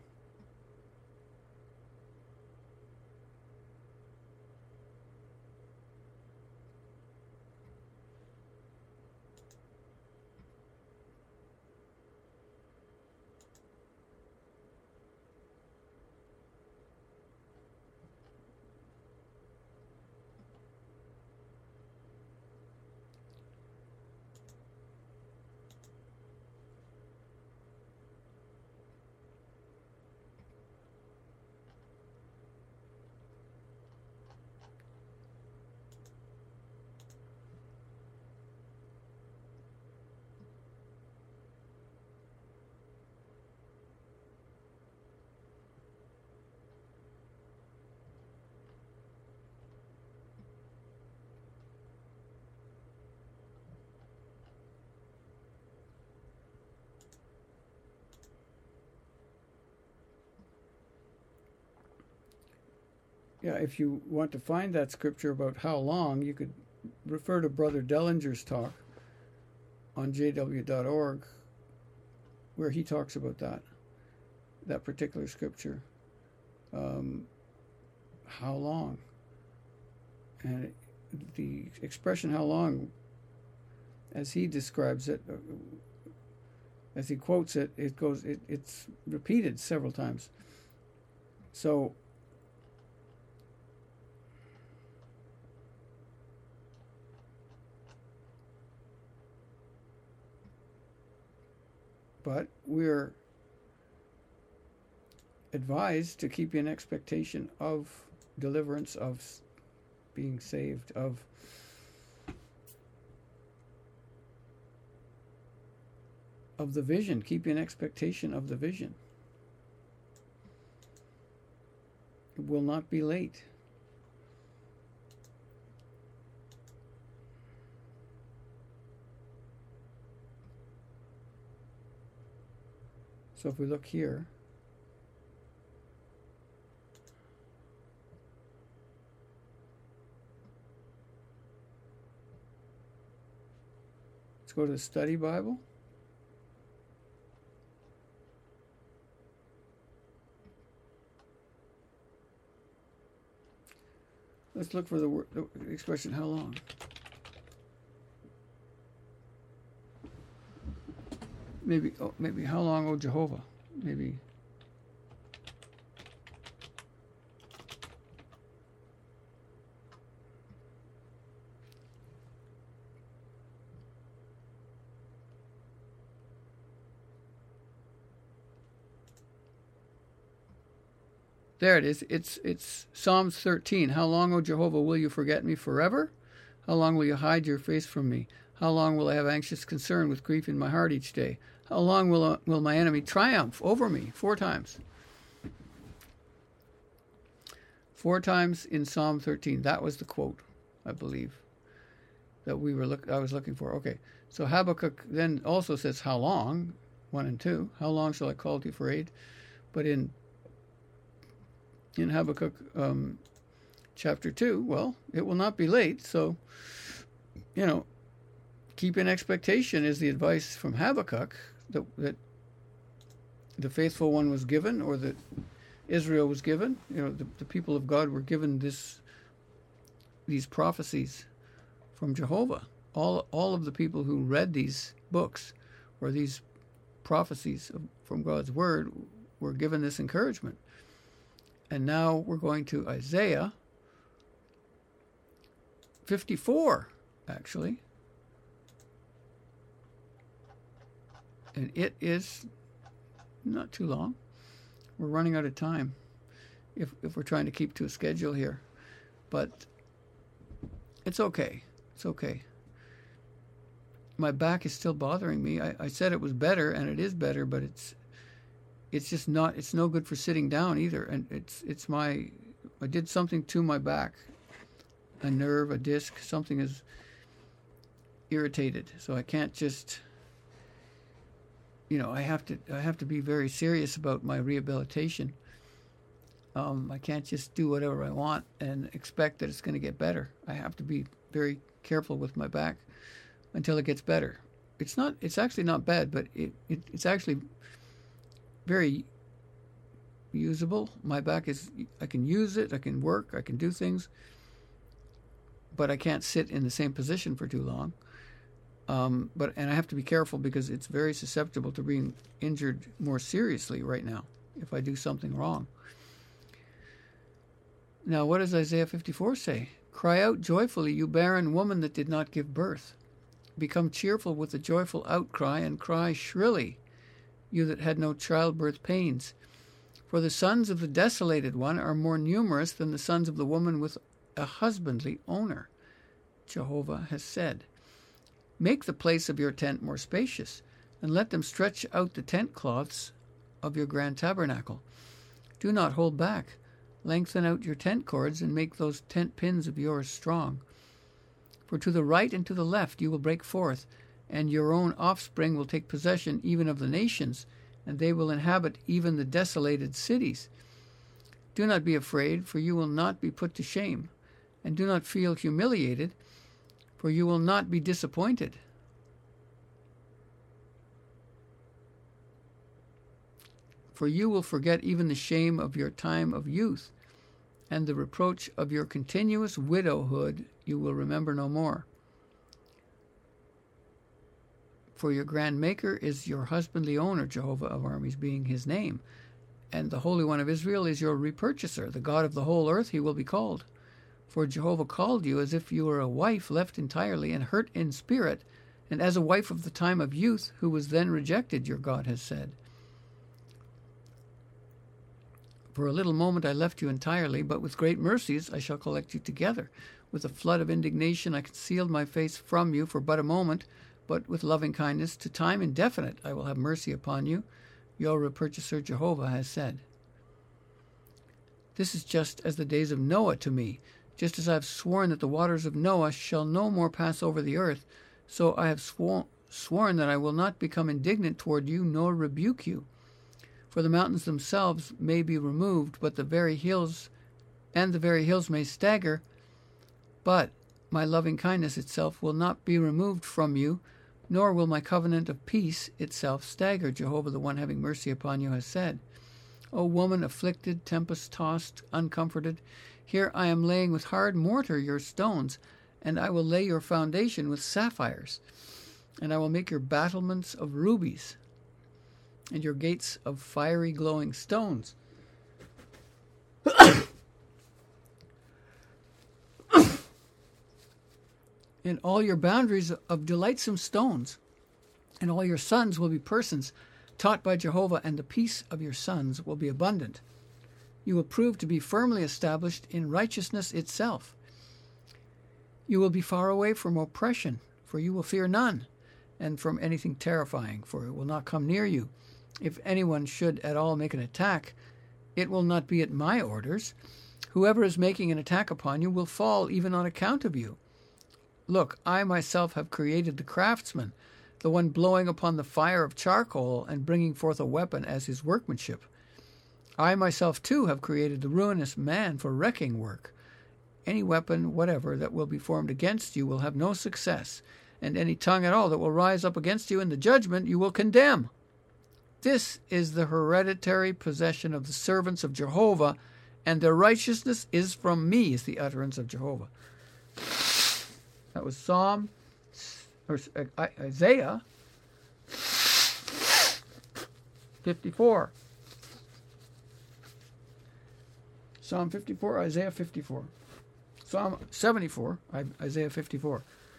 Yeah, if you want to find that scripture about how long, you could refer to Brother Dellinger's talk on j w dot org, where he talks about that, that particular scripture. Um, how long? And the expression how long, as he describes it, as he quotes it, it goes, it, it's repeated several times. So but we're advised to keep in expectation of deliverance, of being saved, of of the vision. Keep in expectation of the vision. It will not be late. So if we look here, let's go to the Study Bible. Let's look for the, word, the expression how long. Maybe, oh, maybe how long, O Jehovah? Maybe. There it is. It's it's Psalms thirteen. How long, O Jehovah, will you forget me forever? How long will you hide your face from me? How long will I have anxious concern with grief in my heart each day? How long will uh, will my enemy triumph over me? Four times. Four times in Psalm thirteen. That was the quote, I believe, that we were look. I was looking for. Okay, so Habakkuk then also says, "How long?" One and two. How long shall I call to you for aid? But in in Habakkuk um, chapter two, well, it will not be late. So, you know, keep in expectation is the advice from Habakkuk that, that the faithful one was given, or that Israel was given. You know, the, the people of God were given this these prophecies from Jehovah. All all of the people who read these books, or these prophecies from God's word were given this encouragement. And now we're going to Isaiah fifty-four, actually. And it is not too long. We're running out of time if if we're trying to keep to a schedule here. But it's okay. It's okay. My back is still bothering me. I, I said it was better, and it is better, but it's it's just not, it's no good for sitting down either. And it's it's my, I did something to my back. A nerve, a disc, something is irritated. So I can't just, you know, I have to I have to be very serious about my rehabilitation. Um, I can't just do whatever I want and expect that it's going to get better. I have to be very careful with my back until it gets better. It's not. It's actually not bad, but it, it it's actually very usable. My back is. I can use it. I can work. I can do things. But I can't sit in the same position for too long. Um, but and I have to be careful because it's very susceptible to being injured more seriously right now if I do something wrong. Now, what does Isaiah fifty-four say? Cry out joyfully, you barren woman that did not give birth. Become cheerful with a joyful outcry, and cry shrilly, you that had no childbirth pains. For the sons of the desolated one are more numerous than the sons of the woman with a husbandly owner. Jehovah has said, make the place of your tent more spacious, and let them stretch out the tent cloths of your grand tabernacle. Do not hold back. Lengthen out your tent cords, and make those tent pins of yours strong. For to the right and to the left you will break forth, and your own offspring will take possession even of the nations, and they will inhabit even the desolated cities. Do not be afraid, for you will not be put to shame, and do not feel humiliated, for you will not be disappointed. For you will forget even the shame of your time of youth, and the reproach of your continuous widowhood you will remember no more. For your grand Maker is your husbandly owner, Jehovah of armies being his name, and the Holy One of Israel is your repurchaser, the God of the whole earth he will be called. For Jehovah called you as if you were a wife left entirely and hurt in spirit, and as a wife of the time of youth who was then rejected, your God has said. For a little moment I left you entirely, but with great mercies I shall collect you together. With a flood of indignation I concealed my face from you for but a moment, but with loving kindness to time indefinite I will have mercy upon you. Your repurchaser Jehovah has said. This is just as the days of Noah to me. Just as I have sworn that the waters of Noah shall no more pass over the earth, so I have swor- sworn that I will not become indignant toward you nor rebuke you. For the mountains themselves may be removed, but the very hills, and the very hills may stagger, but my loving kindness itself will not be removed from you, nor will my covenant of peace itself stagger, Jehovah, the one having mercy upon you, has said. O woman afflicted, tempest-tossed, uncomforted, here I am laying with hard mortar your stones, and I will lay your foundation with sapphires, and I will make your battlements of rubies, and your gates of fiery glowing stones. And all your boundaries of delightsome stones, and all your sons will be persons taught by Jehovah, and the peace of your sons will be abundant. You will prove to be firmly established in righteousness itself. You will be far away from oppression, for you will fear none, and from anything terrifying, for it will not come near you. If anyone should at all make an attack, it will not be at my orders. Whoever is making an attack upon you will fall even on account of you. Look, I myself have created the craftsman, the one blowing upon the fire of charcoal and bringing forth a weapon as his workmanship. I myself too have created the ruinous man for wrecking work. Any weapon whatever that will be formed against you will have no success, and any tongue at all that will rise up against you in the judgment you will condemn. This is the hereditary possession of the servants of Jehovah, and their righteousness is from me, is the utterance of Jehovah. That was Psalm, or Isaiah fifty-four. Psalm fifty-four, Isaiah fifty-four. Psalm seventy-four, Isaiah fifty-four.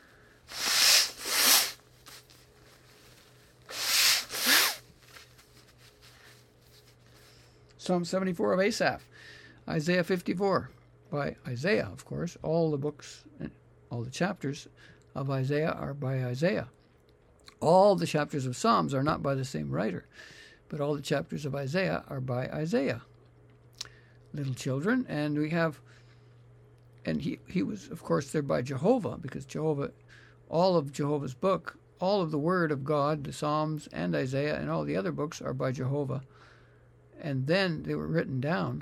Psalm seventy-four of Asaph. Isaiah fifty-four by Isaiah, of course. All the books, all the chapters of Isaiah are by Isaiah. All the chapters of Psalms are not by the same writer, but all the chapters of Isaiah are by Isaiah. Little children, and we have, and he, he was, of course, there by Jehovah, because Jehovah, all of Jehovah's book, all of the Word of God, the Psalms and Isaiah and all the other books are by Jehovah. And then they were written down.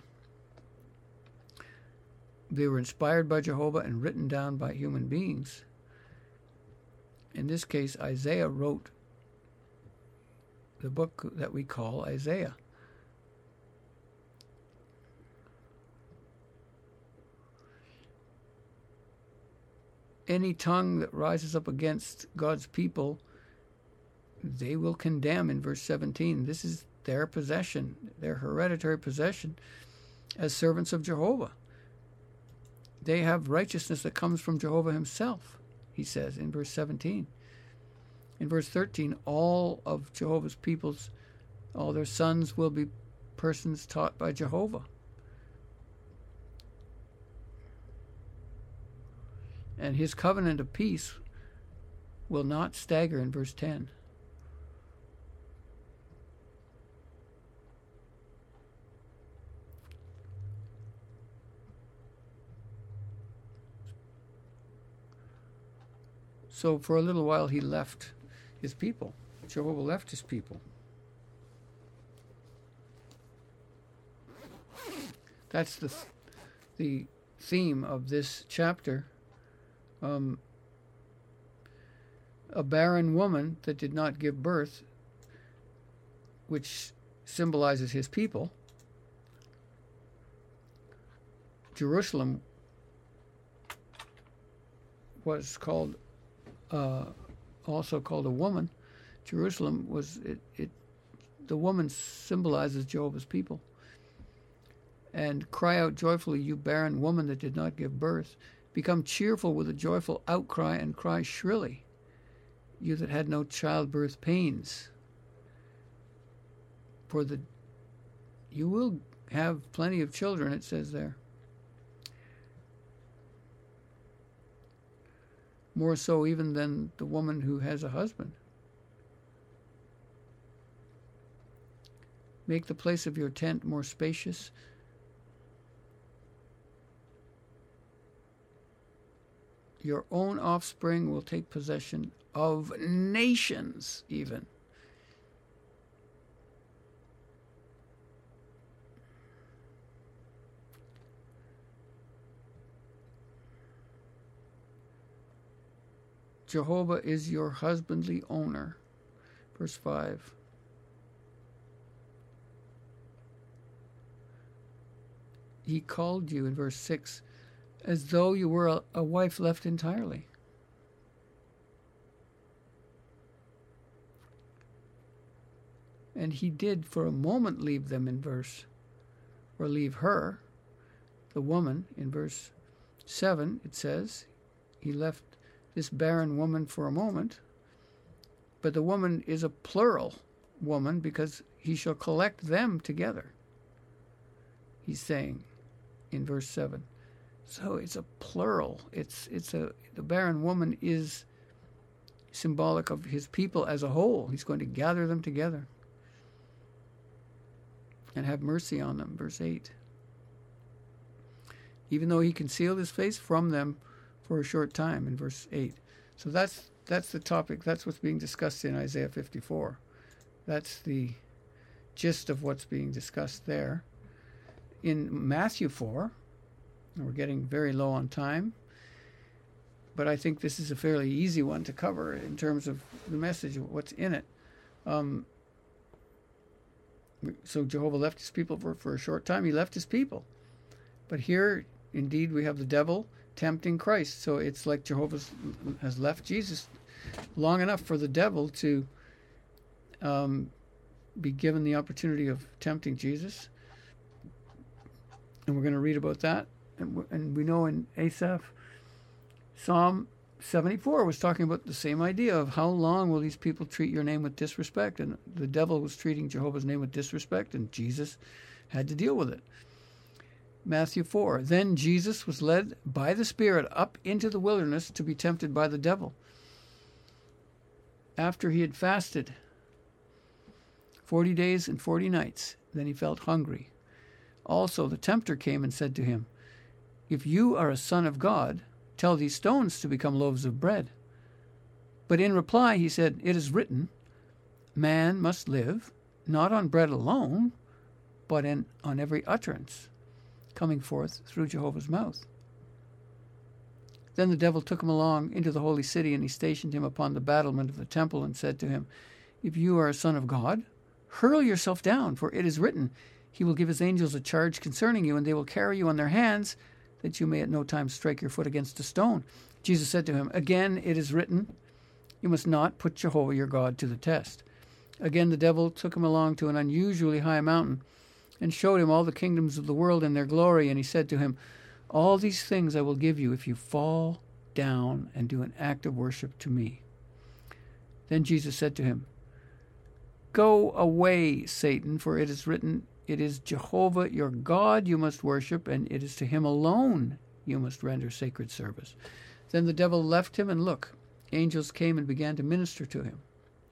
They were inspired by Jehovah and written down by human beings. In this case, Isaiah wrote the book that we call Isaiah. Any tongue that rises up against God's people, they will condemn in verse seventeen. This is their possession, their hereditary possession as servants of Jehovah. They have righteousness that comes from Jehovah himself, he says in verse seventeen. In verse thirteen, all of Jehovah's peoples, all their sons will be persons taught by Jehovah. And his covenant of peace will not stagger in verse ten. So for a little while he left his people. Jehovah left his people. That's the the theme of this chapter. Um, a barren woman that did not give birth, which symbolizes his people. Jerusalem was called, uh, also called a woman. Jerusalem was, it, it, the woman symbolizes Jehovah's people. And cry out joyfully, you barren woman that did not give birth. Become cheerful with a joyful outcry and cry shrilly, you that had no childbirth pains. For the you will have plenty of children, it says there. More so even than the woman who has a husband. Make the place of your tent more spacious. Your own offspring will take possession of nations, even. Jehovah is your husbandly owner. Verse five. He called you, in verse six, as though you were a, a wife left entirely. And he did for a moment leave them in verse, or leave her, the woman, in verse seven, it says, he left this barren woman for a moment, but the woman is a plural woman because he shall collect them together, he's saying in verse seven. So it's a plural. It's it's a the barren woman is symbolic of his people as a whole. He's going to gather them together and have mercy on them. Verse eight. Even though he concealed his face from them for a short time, in verse eight. So that's that's the topic. That's what's being discussed in Isaiah fifty-four. That's the gist of what's being discussed there. In Matthew four, we're getting very low on time, but I think this is a fairly easy one to cover in terms of the message, what's in it. Um, so Jehovah left his people for, for a short time. He left his people. But here, indeed, we have the devil tempting Christ. So it's like Jehovah has left Jesus long enough for the devil to um, be given the opportunity of tempting Jesus. And we're going to read about that. And, and we know in Asaph, Psalm seventy-four was talking about the same idea of how long will these people treat your name with disrespect. And the devil was treating Jehovah's name with disrespect, and Jesus had to deal with it. Matthew four, then Jesus was led by the Spirit up into the wilderness to be tempted by the devil. After he had fasted forty days and forty nights, then he felt hungry. Also the tempter came and said to him, if you are a son of God, tell these stones to become loaves of bread. But in reply he said, it is written, man must live not on bread alone, but in, on every utterance coming forth through Jehovah's mouth. Then the devil took him along into the holy city, and he stationed him upon the battlement of the temple, and said to him, if you are a son of God, hurl yourself down, for it is written, he will give his angels a charge concerning you, and they will carry you on their hands, that you may at no time strike your foot against a stone. Jesus said to him, again it is written, you must not put Jehovah your God to the test. Again the devil took him along to an unusually high mountain, and showed him all the kingdoms of the world and their glory, and he said to him, all these things I will give you if you fall down and do an act of worship to me. Then Jesus said to him, go away, Satan, for it is written, it is Jehovah your God you must worship, and it is to him alone you must render sacred service. Then the devil left him, and look, angels came and began to minister to him.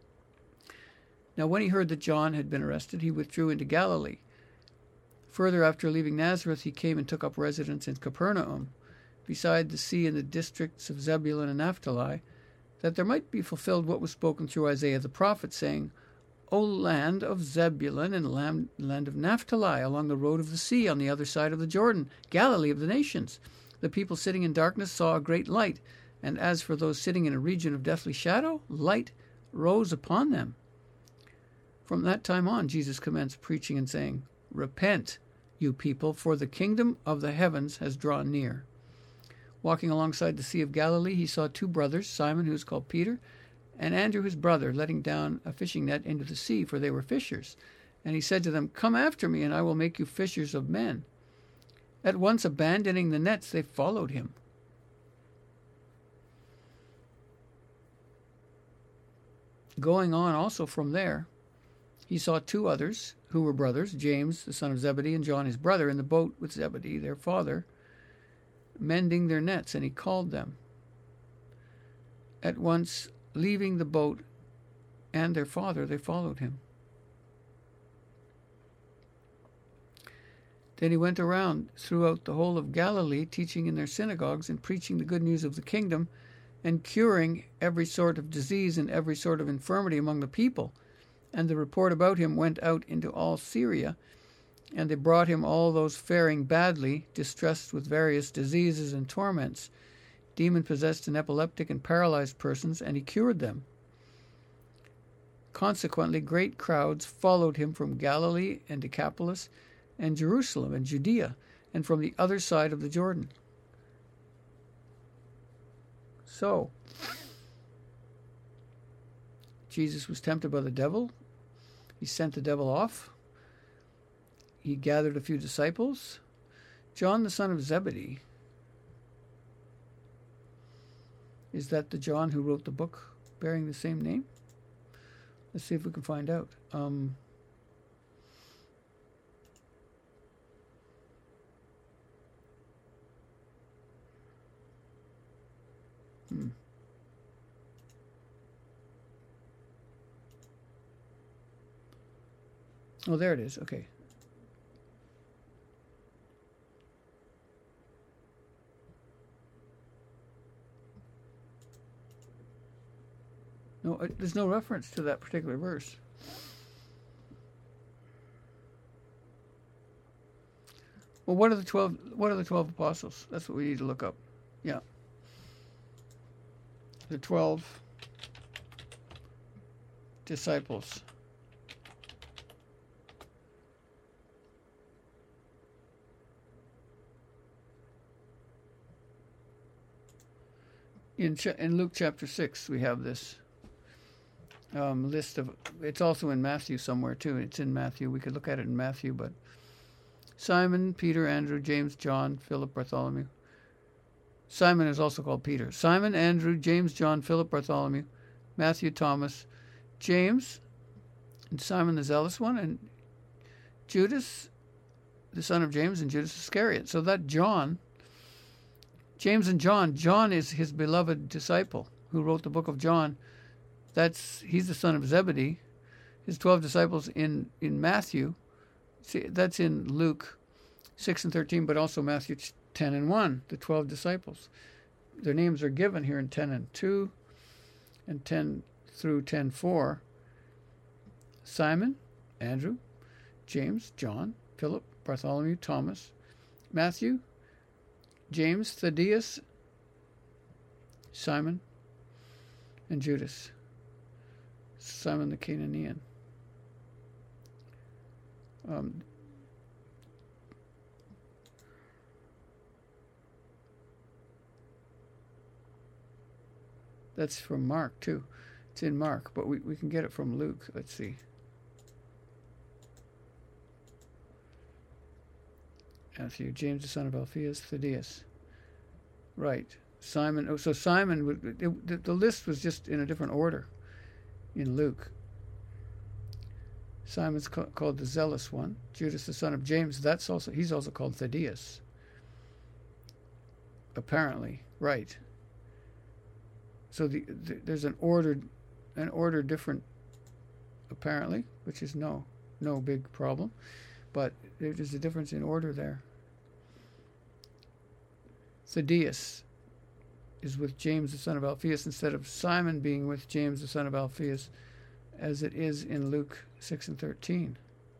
Now when he heard that John had been arrested, he withdrew into Galilee. Further, after leaving Nazareth, he came and took up residence in Capernaum, beside the sea in the districts of Zebulun and Naphtali, that there might be fulfilled what was spoken through Isaiah the prophet, saying, O land of Zebulun and land of Naphtali, along the road of the sea, on the other side of the Jordan, Galilee of the nations. The people sitting in darkness saw a great light, and as for those sitting in a region of deathly shadow, light rose upon them. From that time on, Jesus commenced preaching and saying, repent, you people, for the kingdom of the heavens has drawn near. Walking alongside the Sea of Galilee, he saw two brothers, Simon, who is called Peter, and Andrew his brother, letting down a fishing net into the sea, for they were fishers. And he said to them, come after me, and I will make you fishers of men. At once, abandoning the nets, they followed him. Going on also from there, he saw two others, who were brothers, James, the son of Zebedee, and John his brother, in the boat with Zebedee, their father, mending their nets, and he called them. At once, leaving the boat and their father, they followed him. Then he went around throughout the whole of Galilee, teaching in their synagogues and preaching the good news of the kingdom, and curing every sort of disease and every sort of infirmity among the people. And the report about him went out into all Syria, and they brought him all those faring badly, distressed with various diseases and torments, demon-possessed and epileptic and paralyzed persons, and he cured them. Consequently, great crowds followed him from Galilee and Decapolis and Jerusalem and Judea, and from the other side of the Jordan. So, Jesus was tempted by the devil. He sent the devil off. He gathered a few disciples. John, the son of Zebedee. Is that the John who wrote the book bearing the same name? Let's see if we can find out. Um, hmm. Oh, there it is. Okay. No, there's no reference to that particular verse. Well, what are the twelve? What are the twelve apostles? That's what we need to look up. Yeah, the twelve disciples. In, in Luke chapter six, we have this. um, list of. It's also in Matthew somewhere too. It's in Matthew. We could look at it in Matthew, but Simon, Peter, Andrew, James, John, Philip, Bartholomew. Simon is also called Peter. Simon, Andrew, James, John, Philip, Bartholomew, Matthew, Thomas, James, and Simon the Zealous one, and Judas, the son of James, and Judas Iscariot. So that John, James and John, John is his beloved disciple who wrote the book of John. That's he's the son of Zebedee. His twelve disciples in, in Matthew, see, that's in Luke six and thirteen, but also Matthew ten and one, the twelve disciples. Their names are given here in ten and two and ten through ten four. Simon, Andrew, James, John, Philip, Bartholomew, Thomas, Matthew, James, Thaddeus, Simon, and Judas. Simon the Canaanian. Um, that's from Mark, too. It's in Mark, but we, we can get it from Luke. Let's see. Matthew, James the son of Alphaeus, Thaddeus. Right. Simon. Oh, so Simon, would, it, the, the list was just in a different order in Luke. Simon's ca- called the Zealous one. Judas the son of James, that's also he's also called Thaddeus. Apparently. Right. So the, the, there's an ordered, an order different, apparently, which is no, no big problem, but there's a difference in order there. Thaddeus is with James the son of Alphaeus instead of Simon being with James the son of Alphaeus, as it is in Luke six and thirteen.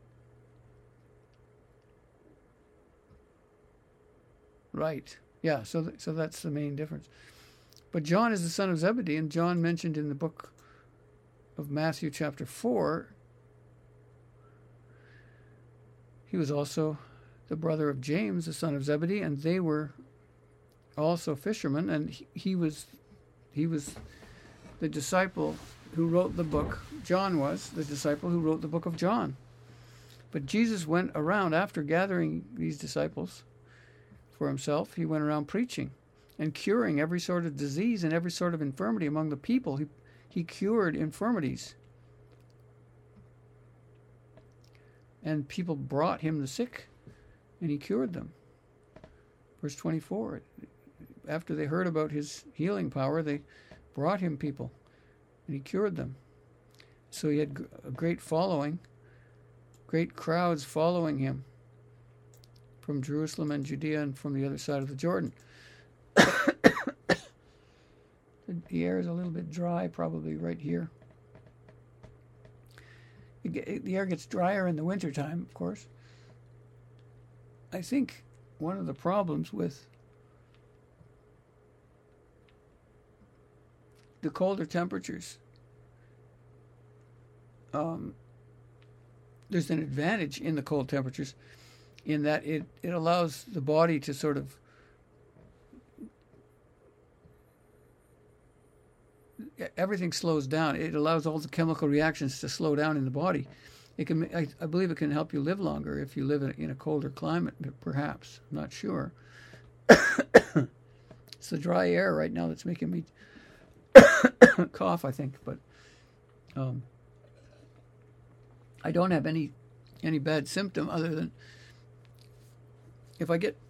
Right. Yeah. So th- so that's the main difference. But John is the son of Zebedee, and John mentioned in the book of Matthew chapter four, he was also the brother of James, the son of Zebedee, and they were also fishermen, and he, he was he was the disciple who wrote the book. John was the disciple who wrote the book of John. But Jesus went around after gathering these disciples for himself. He went around preaching and curing every sort of disease and every sort of infirmity among the people. He, he cured infirmities. And people brought him the sick, and he cured them. Verse twenty-four, after they heard about his healing power, they brought him people, and he cured them. So he had a great following, great crowds following him from Jerusalem and Judea and from the other side of the Jordan. The air is a little bit dry, probably right here. The air gets drier in the wintertime, of course. I think one of the problems with the colder temperatures, um, there's an advantage in the cold temperatures in that it, it allows the body to sort of everything slows down. It allows all the chemical reactions to slow down in the body. It can, I, I believe, it can help you live longer if you live in, in a colder climate. Perhaps, I'm not sure. It's the dry air right now that's making me cough, I think. But um, I don't have any any bad symptom other than if I get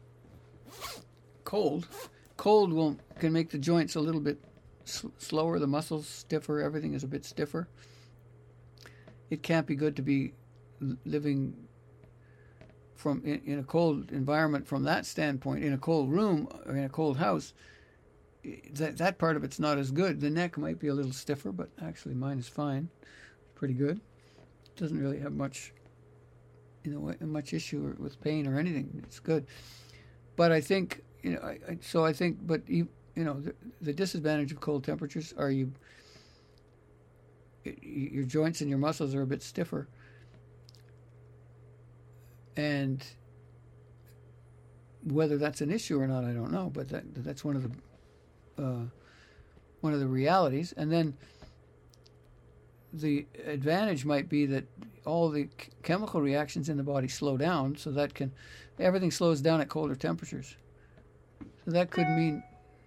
cold. Cold will can make the joints a little bit slower, the muscles stiffer, everything is a bit stiffer. It can't be good to be living from in, in a cold environment from that standpoint, in a cold room or in a cold house. That that part of it's not as good. The neck might be a little stiffer, but actually mine is fine, pretty good. Doesn't really have much, you know, much issue with pain or anything. It's good. But I think, you know, I, I, so I think, but you. You know, the, the disadvantage of cold temperatures are you, your joints and your muscles are a bit stiffer. And whether that's an issue or not, I don't know. But that that's one of the uh, one of the realities. And then the advantage might be that all the ch- chemical reactions in the body slow down, so that can everything slows down at colder temperatures. So that could mean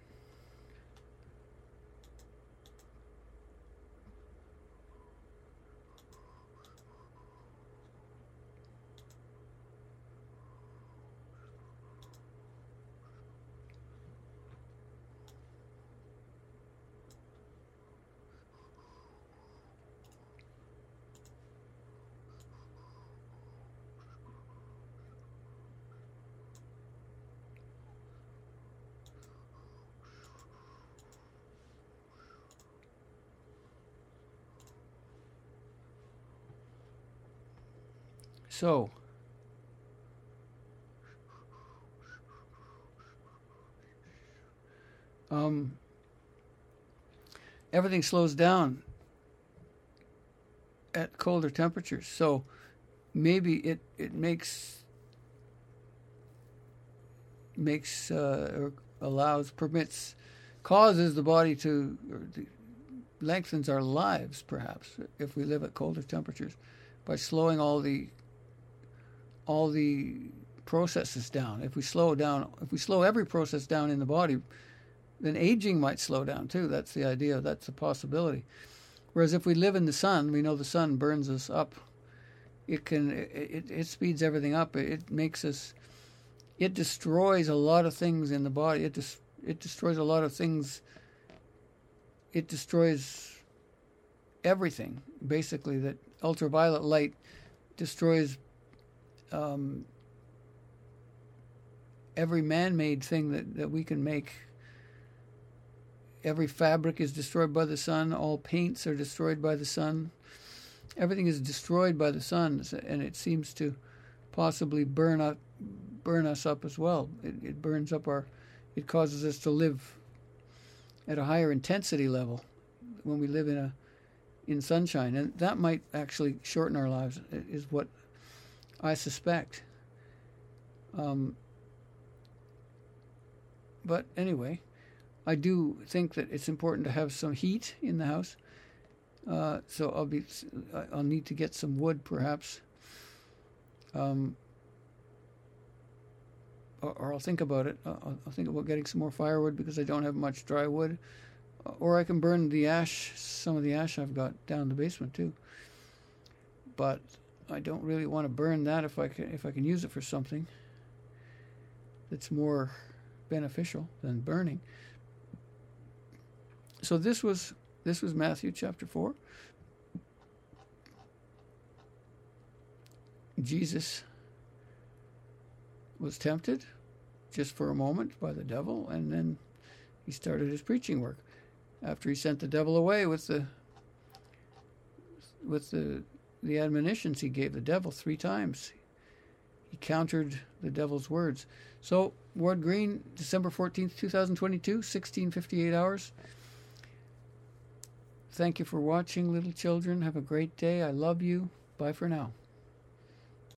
so. Um, everything slows down at colder temperatures, so maybe it it makes makes uh, or allows permits causes the body to or the, lengthens our lives, perhaps, if we live at colder temperatures, by slowing all the all the processes down. If we slow down, if we slow every process down in the body, then aging might slow down too. That's the idea. That's a possibility. Whereas if we live in the sun, we know the sun burns us up. It can it, it speeds everything up. It makes us. It destroys a lot of things in the body. It des, it destroys a lot of things. It destroys everything basically. That ultraviolet light destroys um, every man-made thing that, that we can make. Every fabric is destroyed by the sun. All paints are destroyed by the sun. Everything is destroyed by the sun, and it seems to possibly burn up, burn us up as well. It, it burns up our. It causes us to live at a higher intensity level when we live in a in sunshine, and that might actually shorten our lives. Is what I suspect. Um, but anyway. I do think that it's important to have some heat in the house, uh, so I'll be I'll need to get some wood, perhaps, um, or, or I'll think about it. I'll, I'll think about getting some more firewood because I don't have much dry wood, or I can burn the ash, some of the ash I've got down in the basement too. But I don't really want to burn that if I can if I can use it for something that's more beneficial than burning. So this was this was Matthew chapter four. Jesus was tempted just for a moment by the devil, and then he started his preaching work. After he sent the devil away with the with the the admonitions he gave the devil three times, he countered the devil's words. So Ward Green, December fourteenth, twenty twenty-two, sixteen fifty-eight hours. Thank you for watching, little children. Have a great day. I love you. Bye for now.